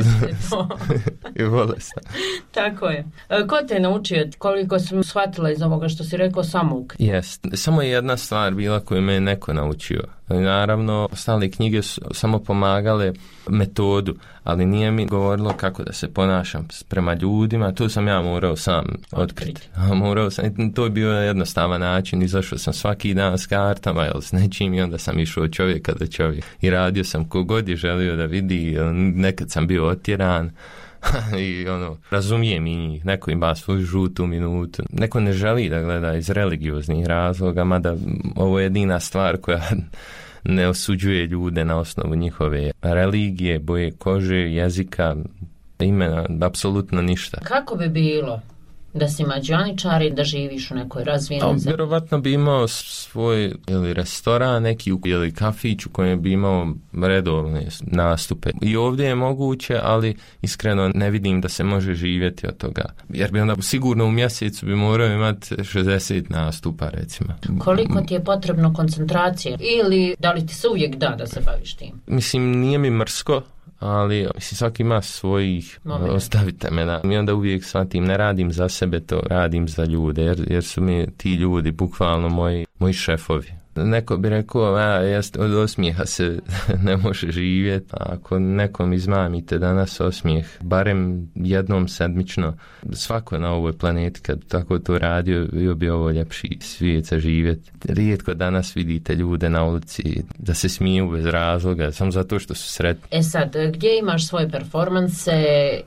i bolestan. Tako je. Ko te je naučio, koliko sam shvatila iz ovoga što si rekao, samouk? Jest. Samo je jedna stvar bila koju me je neko naučio. Naravno, ostale knjige su samo pomagale metodu, ali nije mi govorilo kako da se ponašam prema ljudima. To sam ja morao sam otkriti. To je bio jednostavan način. Izašao sam svaki dan s kartama ili s nečim i onda sam išao od čovjeka do čovjeka. I radio sam kogod je želio da vidi. Nekad sam bio otjeran. I razumijem i njih. Neko ima svoju žutu minutu. Neko ne želi da gleda iz religioznih razloga, mada ovo je jedina stvar koja ne osuđuje ljude na osnovu njihove religije, boje kože, jezika, imena, apsolutno ništa. Kako bi bilo da si mađioničar i da živiš u nekoj razvijenoj zemlji? Vjerovatno bi imao svoj ili restoran, neki ili kafić u kojem bi imao redovne nastupe. I ovdje je moguće, ali iskreno ne vidim da se može živjeti od toga. Jer bi onda sigurno u mjesecu bi morao imati 60 nastupa, recimo. Koliko ti je potrebno koncentracije? Ili da li ti se uvijek da se baviš tim? Mislim, nije mi mrsko, ali svaki ima svojih, ostavite me i onda uvijek shvatim, ne radim za sebe, to radim za ljude, jer su mi ti ljudi bukvalno moji šefovi. Neko bi rekao, od osmijeha se ne može živjeti, ako nekom izmamite danas osmijeh, barem jednom sedmično, svako na ovoj planeti kad tako to radio, bio bi ovo ljepši svijet za živjeti. Rijetko danas vidite ljude na ulici da se smiju bez razloga, samo zato što su sretni. Sad, gdje imaš svoje performanse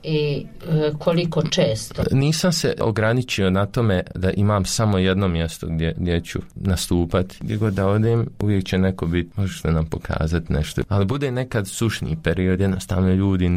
i koliko često? Nisam se ograničio na tome da imam samo jedno mjesto gdje ću nastupati. Gdje god da odem, uvijek će neko biti, možete nam pokazati nešto. Ali bude nekad sušni period, jednostavno ljudi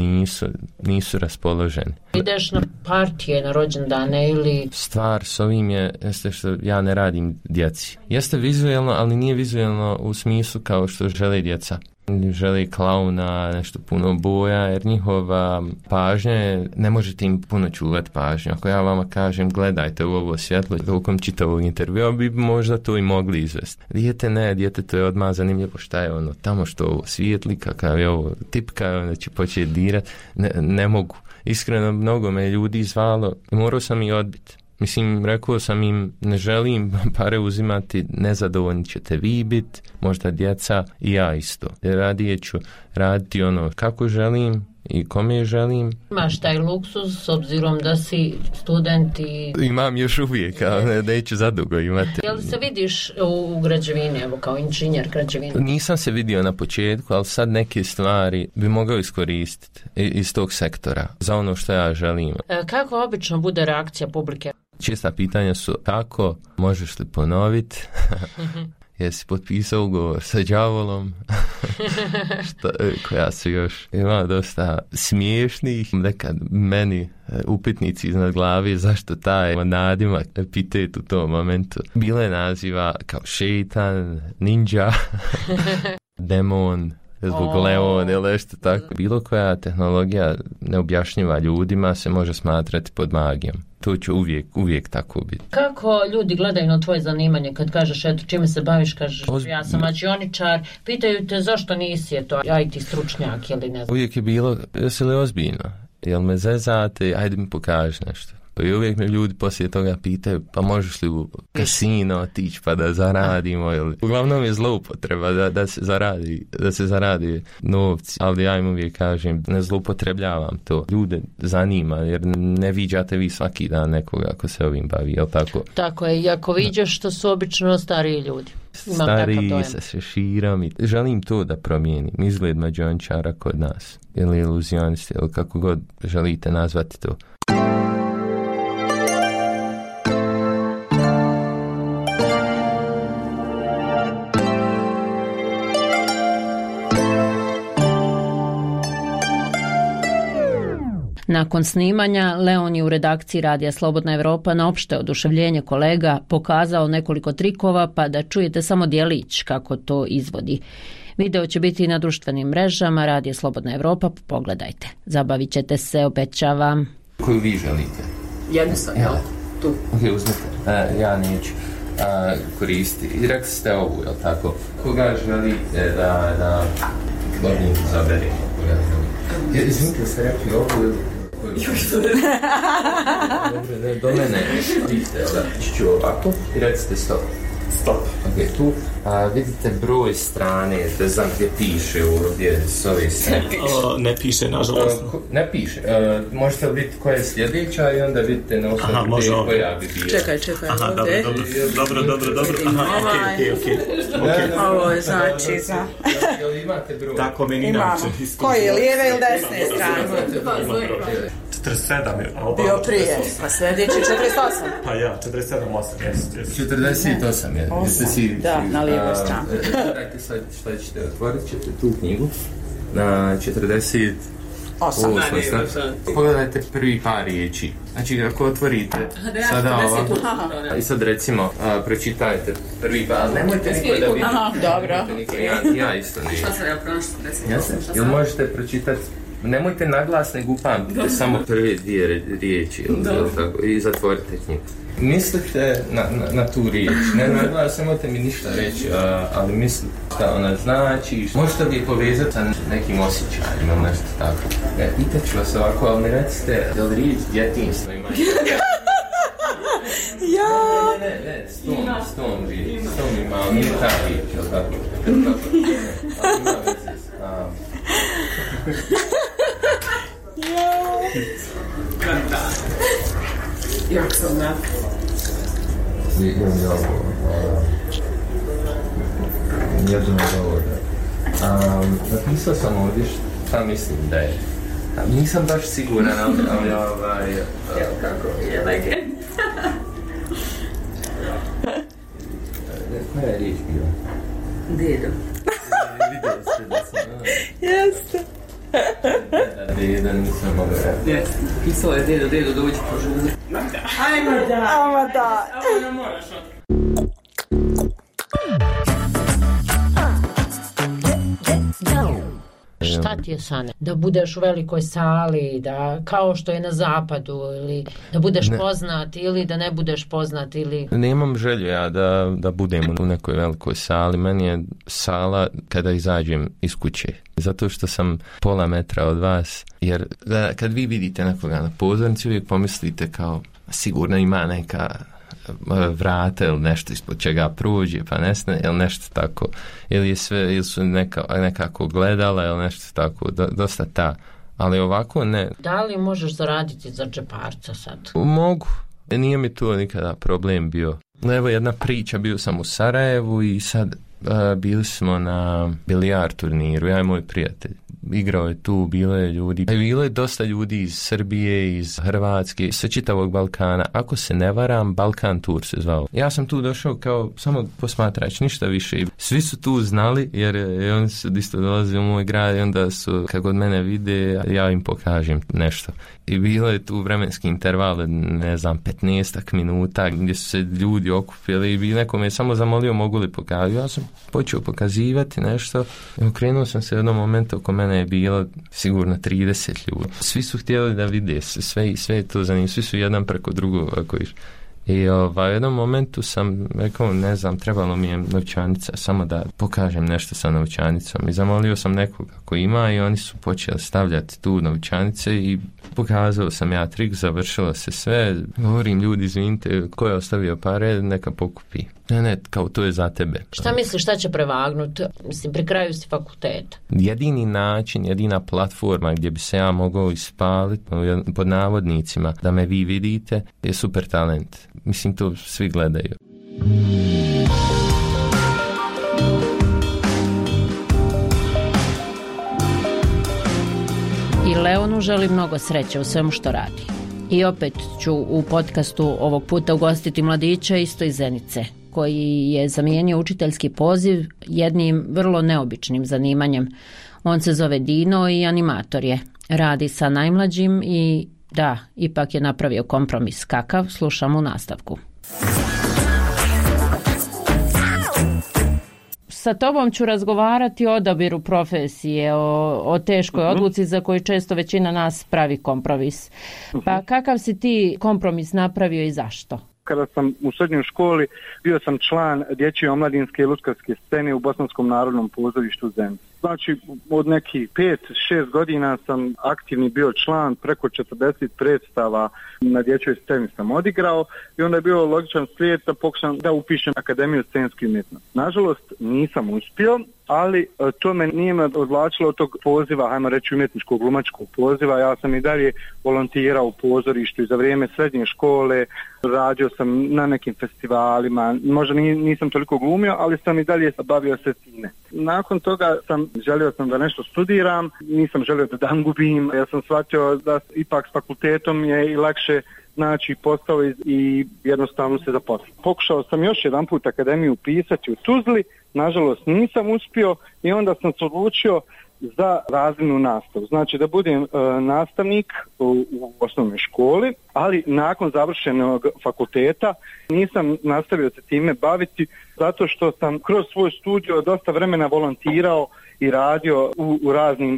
nisu raspoloženi. Ideš na partije, na rođendane ili... Stvar s ovim jeste što ja ne radim djeci. Jeste vizualno, ali nije vizualno u smislu kao što žele djeca. Želi klauna, nešto puno boja, jer njihova pažnja ne možete im puno čuvati pažnju. Ako ja vama kažem gledajte u ovo svjetlo tokom čitavog intervjua, bi možda to i mogli izvesti. Dijete to je odmah zanimljivo šta je ono tamo što ovo svijetli, kakav je ovo tipka, onda će početi dirati. Ne mogu. Iskreno, mnogo me ljudi zvalo i morao sam i odbiti. Mislim, rekao sam im, ne želim pare uzimati, nezadovoljni ćete vi biti, možda djeca i ja isto. Radije ću raditi ono kako želim i kome želim. Imaš taj luksuz s obzirom da si student i... Imam još uvijek, ali neću zadugo imati. Jel se vidiš u građevini, evo kao inženjer građevine? Nisam se vidio na početku, ali sad neke stvari bi mogao iskoristiti iz tog sektora za ono što ja želim. Kako obično bude reakcija publike? Čista pitanja su kako, možeš li ponoviti, jesi potpisao ugovor sa đavolom, koja su još ima dosta smiješnih, nekad meni upitnici iznad glavi zašto taj nadimak epitet u tom momentu. Bile naziva kao šeitan, ninja, demon, zbog Leon ili nešto tako. Bilo koja tehnologija neobjašnjiva ljudima se može smatrati pod magijom. To će uvijek tako biti. Kako ljudi gledaju na tvoje zanimanje kad kažeš eto čime se baviš, kažeš ja sam mađioničar, pitaju te zašto nisi IT stručnjak ili ne znam. Uvijek je bilo, jesi li ozbiljno? Jel me zezate, ajde mi pokaži nešto. I uvijek me ljudi poslije toga pitaju pa možeš li u kasino otići pa da zaradimo ili... Uglavnom je zloupotreba da se zaradi novci, ali ja im uvijek kažem ne zloupotrebljavam to. Ljude zanima jer ne viđate vi svaki dan nekoga ako se ovim bavi, jel tako? Tako je, i ako viđaš što su obično stariji ljudi. Stariji sa šeširom i želim to da promijenim, izgled mađioničara kod nas ili iluzionist ili kako god želite nazvati to. Nakon snimanja, Leon je u redakciji Radija Slobodna Evropa na opšte oduševljenje kolega pokazao nekoliko trikova pa da čujete samo djelić kako to izvodi. Video će biti na društvenim mrežama Radija Slobodna Evropa, pogledajte. Zabavit ćete se, obećavam. Koju vi želite? Jednu sam, jel? Tu. Ok, uzmite. Ja neću koristiti. I rekli ste ovu, jel tako? Koga želite da godinu zaberimo? Izvinite, ste rekli ovu ili... Dobro, do mene vidite, ću ovako i recite stop. Stop. Ok, tu vidite broj strane, ne znam gdje piše ovdje s ove strane. Ne piše, nažalost. Ne piše. Možete li vidjeti koja je sljedeća i onda vidite na osnovu koja bi bila. Čekaj, aha, ovdje. Dobro. Aha, ok. Ovo je znači za... Jel imate broj? Tako meni inače. Koje, lijeve ili desne strane? 47 je. Bio prije, a sljedeći 48. Pa ja, 47, 48 je. Da, na lijevoj strani. Dajte sad šta ćete, otvorit ćete tu knjigu na 47. 8. Pogledajte prvi par riječi. Znači, ako otvorite sada ovako i sad recimo pročitajte prvi par, nemojte niko da vidi. Dobro. Ja isto nije. Šta sam ja pronašla? Jel možete pročitati? Nemojte naglas, nego upamtite samo prve dvije riječi i zatvorite knjigu. Mislite na tu riječ, ne naglas, nemojte mi ništa reći, ali mislite šta ona znači, možete li je povezati sa nekim osjećajima ili nešto tako. Pitaću vas ovako, ali mi recite, je li riječ djetinjstvo ima? Ne, s tom riječ, s tom ima, ali nije ta riječ, jel tako? Ali ima veze s... Kanta. Jak sam onak. Jedno govore. Napisao sam ovdje šta mislim da je. Nisam baš siguran, ali Evo kako je legend. Koja je riječ bila? Dedo. Vidio ste da sam... Jeste. Deda nisam mogao reći. Jeste. Pisao je dedo, dođi požuri. Ajmo da. Ovo ne moraš otkriti. Šta ti je sane? Da budeš u velikoj sali, da kao što je na zapadu, ili da budeš poznat, ili da ne budeš poznat, ili... Nemam želju ja da budem u nekoj velikoj sali. Meni je sala kada izađem iz kuće. Zato što sam pola metra od vas. Jer kad vi vidite nekoga na pozornici, uvijek pomislite kao sigurno ima neka vrata ili nešto ispod čega prođe, pa nesne, ili nešto tako, ili su nekako gledala ili nešto tako, dosta ta, ali ovako ne. Da li možeš zaraditi za džeparca sad? Mogu, nije mi to nikada problem bio. Evo jedna priča, bio sam u Sarajevu i sad bili smo na bilijar turniru, ja i moj prijatelj. Igrao je tu, bilo je ljudi. Bilo je dosta ljudi iz Srbije, iz Hrvatske, sa čitavog Balkana. Ako se ne varam, Balkan Tour se zvao. Ja sam tu došao kao samo posmatrač, ništa više. Svi su tu znali, jer oni su isto dolazili u moj grad i onda su, kako od mene vide, ja im pokažem nešto. I bilo je tu vremenski interval, ne znam, 15 minuta, gdje su se ljudi okupili i neko me je samo zamolio mogu li pokazati. Ja sam počeo pokazivati nešto i okrenuo sam se u jednom momentu, oko mene je bilo sigurno 30 ljudi. Svi su htjeli da vide, sve je to za njih, svi su jedan preko drugog ovako išli. I u jednom momentu sam rekao, ne znam, trebalo mi je novčanica, samo da pokažem nešto sa novčanicom. I zamolio sam nekoga ko ima i oni su počeli stavljati tu novčanice i pokazao sam ja trik, završilo se sve. Govorim, ljudi, izvinite, ko je ostavio pare, neka pokupi. Ne, kao to je za tebe. Šta misliš, šta će prevagnuti? Mislim, pri kraju si fakulteta. Jedini način, jedina platforma gdje bi se ja mogao ispaliti, pod navodnicima, da me vi vidite, je Super talent. Mislim, to svi gledaju. I Leonu želi mnogo sreće u svemu što radi. I opet ću u podcastu ovog puta ugostiti mladića isto iz Zenice, koji je zamijenio učiteljski poziv jednim vrlo neobičnim zanimanjem. On se zove Dino i animator je. Radi sa najmlađim i da, ipak je napravio kompromis. Kakav? Slušamo u nastavku. Sa tobom ću razgovarati o odabiru profesije, o teškoj odluci za koju često većina nas pravi kompromis. Pa kakav si ti kompromis napravio i zašto? Kada sam u srednjoj školi, bio sam član dječje omladinske i lutkarske scene u Bosanskom narodnom pozorištu Zenice. Znači, od nekih 5-6 godina sam aktivni bio član, preko 40 predstava na dječjoj sceni sam odigrao i onda je bio logičan slijed da pokušam da upišem Akademiju scenske umjetnosti. Nažalost, nisam uspio, ali to me nije me odvlačilo od tog poziva, hajmo reći umjetničkog glumačkog poziva. Ja sam i dalje volontirao u pozorištu i za vrijeme srednje škole radio sam na nekim festivalima, možda nisam toliko glumio, ali sam i dalje bavio se time. Nakon toga želio sam da nešto studiram, nisam želio da dan gubim, ja sam shvatio da ipak s fakultetom je i lakše znači posao i jednostavno se zaposlio. Pokušao sam još jedan put akademiju upisati u Tuzli, nažalost nisam uspio i onda sam se odlučio za razrednu nastavu. Znači da budem nastavnik u osnovnoj školi, ali nakon završenog fakulteta nisam nastavio se time baviti zato što sam kroz svoj studio dosta vremena volontirao i radio u raznim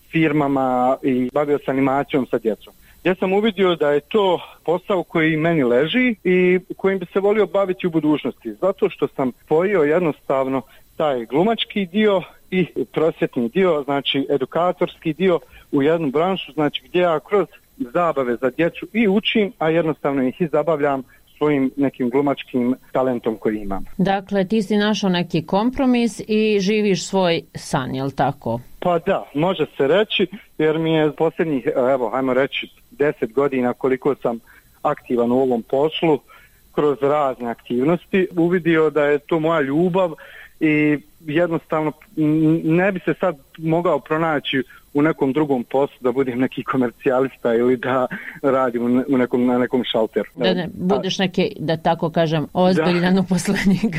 firmama i bavio se animacijom sa djecom. Ja sam uvidio da je to posao koji meni leži i kojim bi se volio baviti u budućnosti, zato što sam spojio jednostavno taj glumački dio i prosvjetni dio, znači edukatorski dio u jednu branšu, znači gdje ja kroz zabave za djecu i učim, a jednostavno ih i zabavljam svojim nekim glumačkim talentom koji imam. Dakle, ti si našao neki kompromis i živiš svoj san, je li tako? Pa da, može se reći, jer mi je posljednjih, evo, ajmo reći, 10 godina koliko sam aktivan u ovom poslu, kroz razne aktivnosti, uvidio da je to moja ljubav i jednostavno ne bi se sad mogao pronaći u nekom drugom poslu, da budem neki komercijalista ili da radim na nekom šalteru. Da ne budeš neki, da tako kažem, ozbiljan uposlenik.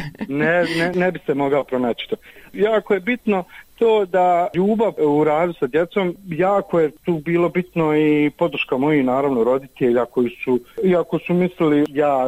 Ne bi se mogao pronaći to. Jako je bitno to da ljubav u radu sa djecom, jako je tu bilo bitno i podrška mojih naravno roditelja koji su, iako su mislili ja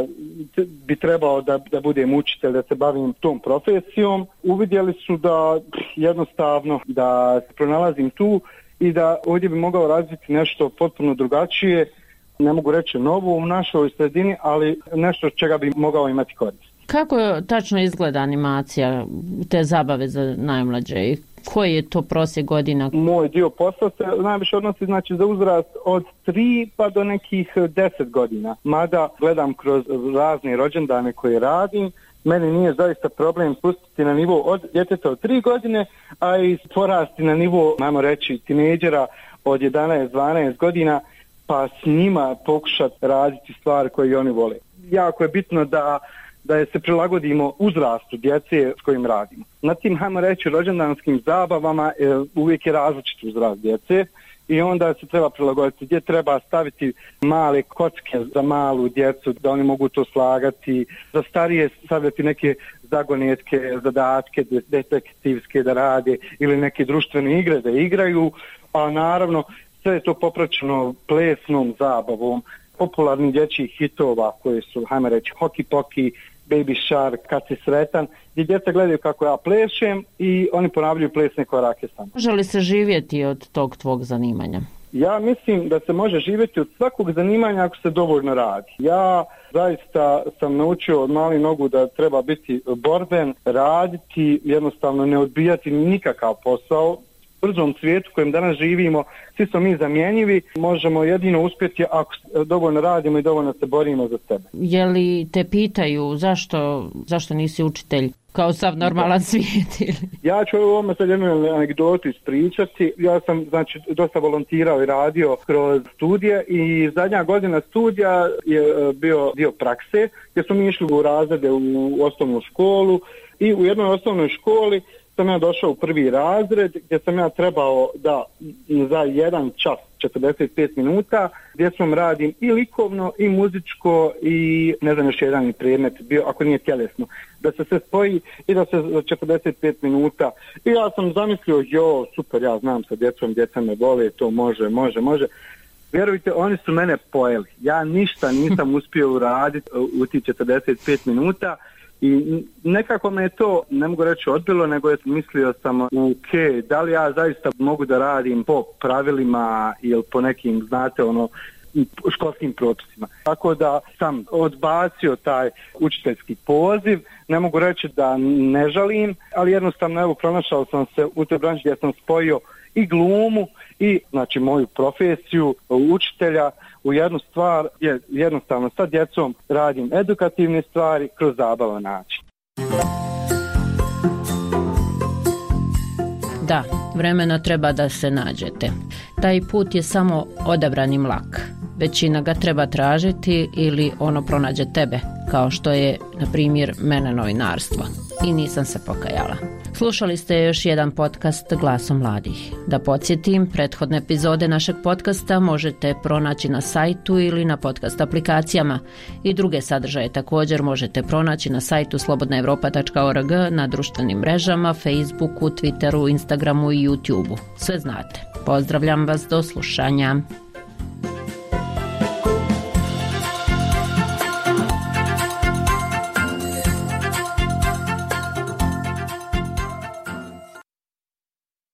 bi trebao da budem učitelj, da se bavim tom profesijom, uvidjeli su da jednostavno da se pronalazim tu i da ovdje bi mogao razviti nešto potpuno drugačije, ne mogu reći novo u našoj sredini, ali nešto čega bi mogao imati korist. Kako tačno izgleda animacija, te zabave za najmlađe i koji je to prosjek godina? Moj dio posla se najviše odnosi znači za uzrast od 3 pa do nekih 10 godina. Mada gledam kroz razne rođendane koje radim, meni nije zaista problem spustiti na nivo od djeteta od 3 godine, a i porasti na nivo, ajmo reći, tinejdžera od 11-12 godina, pa s njima pokušati raditi stvari koje oni vole. Jako je bitno da se prilagodimo uzrastu djece s kojim radimo. Na tim, hajmo reći, rođendanskim zabavama uvijek je različit uzrast djece i onda se treba prilagoditi gdje treba staviti male kocke za malu djecu da oni mogu to slagati, za starije stavljati neke zagonetke, zadatke detektivske da rade ili neke društvene igre da igraju, a naravno sve je to popraćeno plesnom zabavom, popularnih dječjih hitova koje su, hajmo reći, Hoki Poki, Baby Shark, Kad si sretan, gdje djeca gledaju kako ja plešem i oni ponavljaju plesne korake samo. Može li se živjeti od tog tvog zanimanja? Ja mislim da se može živjeti od svakog zanimanja ako se dovoljno radi. Ja zaista sam naučio od malih nogu da treba biti borben, raditi, jednostavno ne odbijati nikakav posao. U brzom svijetu kojem danas živimo, svi smo mi zamjenjivi, možemo jedino uspjeti ako dovoljno radimo i dovoljno se borimo za sebe. Je li te pitaju zašto nisi učitelj kao sav normalan svijet? Ja ću ovome sad jednu anegdotu ispričati. Ja sam znači dosta volontirao i radio kroz studije i zadnja godina studija je bio dio prakse gdje smo mi išli u razrede u osnovnu školu i u jednoj osnovnoj školi sam ja došao u prvi razred gdje sam ja trebao da za 1 čas 45 minuta gdje sam radim i likovno i muzičko i ne znam još jedan predmet bio ako nije tjelesno da se sve spoji i da se za 45 minuta i ja sam zamislio super, ja znam sa djecom, djeca me vole, to može. Vjerujte, oni su mene pojeli. Ja ništa nisam uspio uraditi u tih 45 minuta i nekako me je to, ne mogu reći odbilo, nego je mislio sam da li ja zaista mogu da radim po pravilima ili po nekim, znate, školskim propisima. Tako da sam odbacio taj učiteljski poziv, ne mogu reći da ne žalim, ali jednostavno evo pronašao sam se u toj branši gdje sam spojio i glumu i znači moju profesiju učitelja u jednu stvar, jer jednostavno sa djecom radim edukativne stvari kroz zabavan način. Da, vremena treba da se nađete. Taj put je samo odabrani mlak. Većina ga treba tražiti ili ono pronađe tebe, kao što je, na primjer, mene novinarstvo. I nisam se pokajala. Slušali ste još jedan podcast Glasom mladih. Da podsjetim, prethodne epizode našeg podcasta možete pronaći na sajtu ili na podcast aplikacijama. I druge sadržaje također možete pronaći na sajtu slobodnaevropa.org, na društvenim mrežama, Facebooku, Twitteru, Instagramu i YouTubeu. Sve znate. Pozdravljam vas, do slušanja.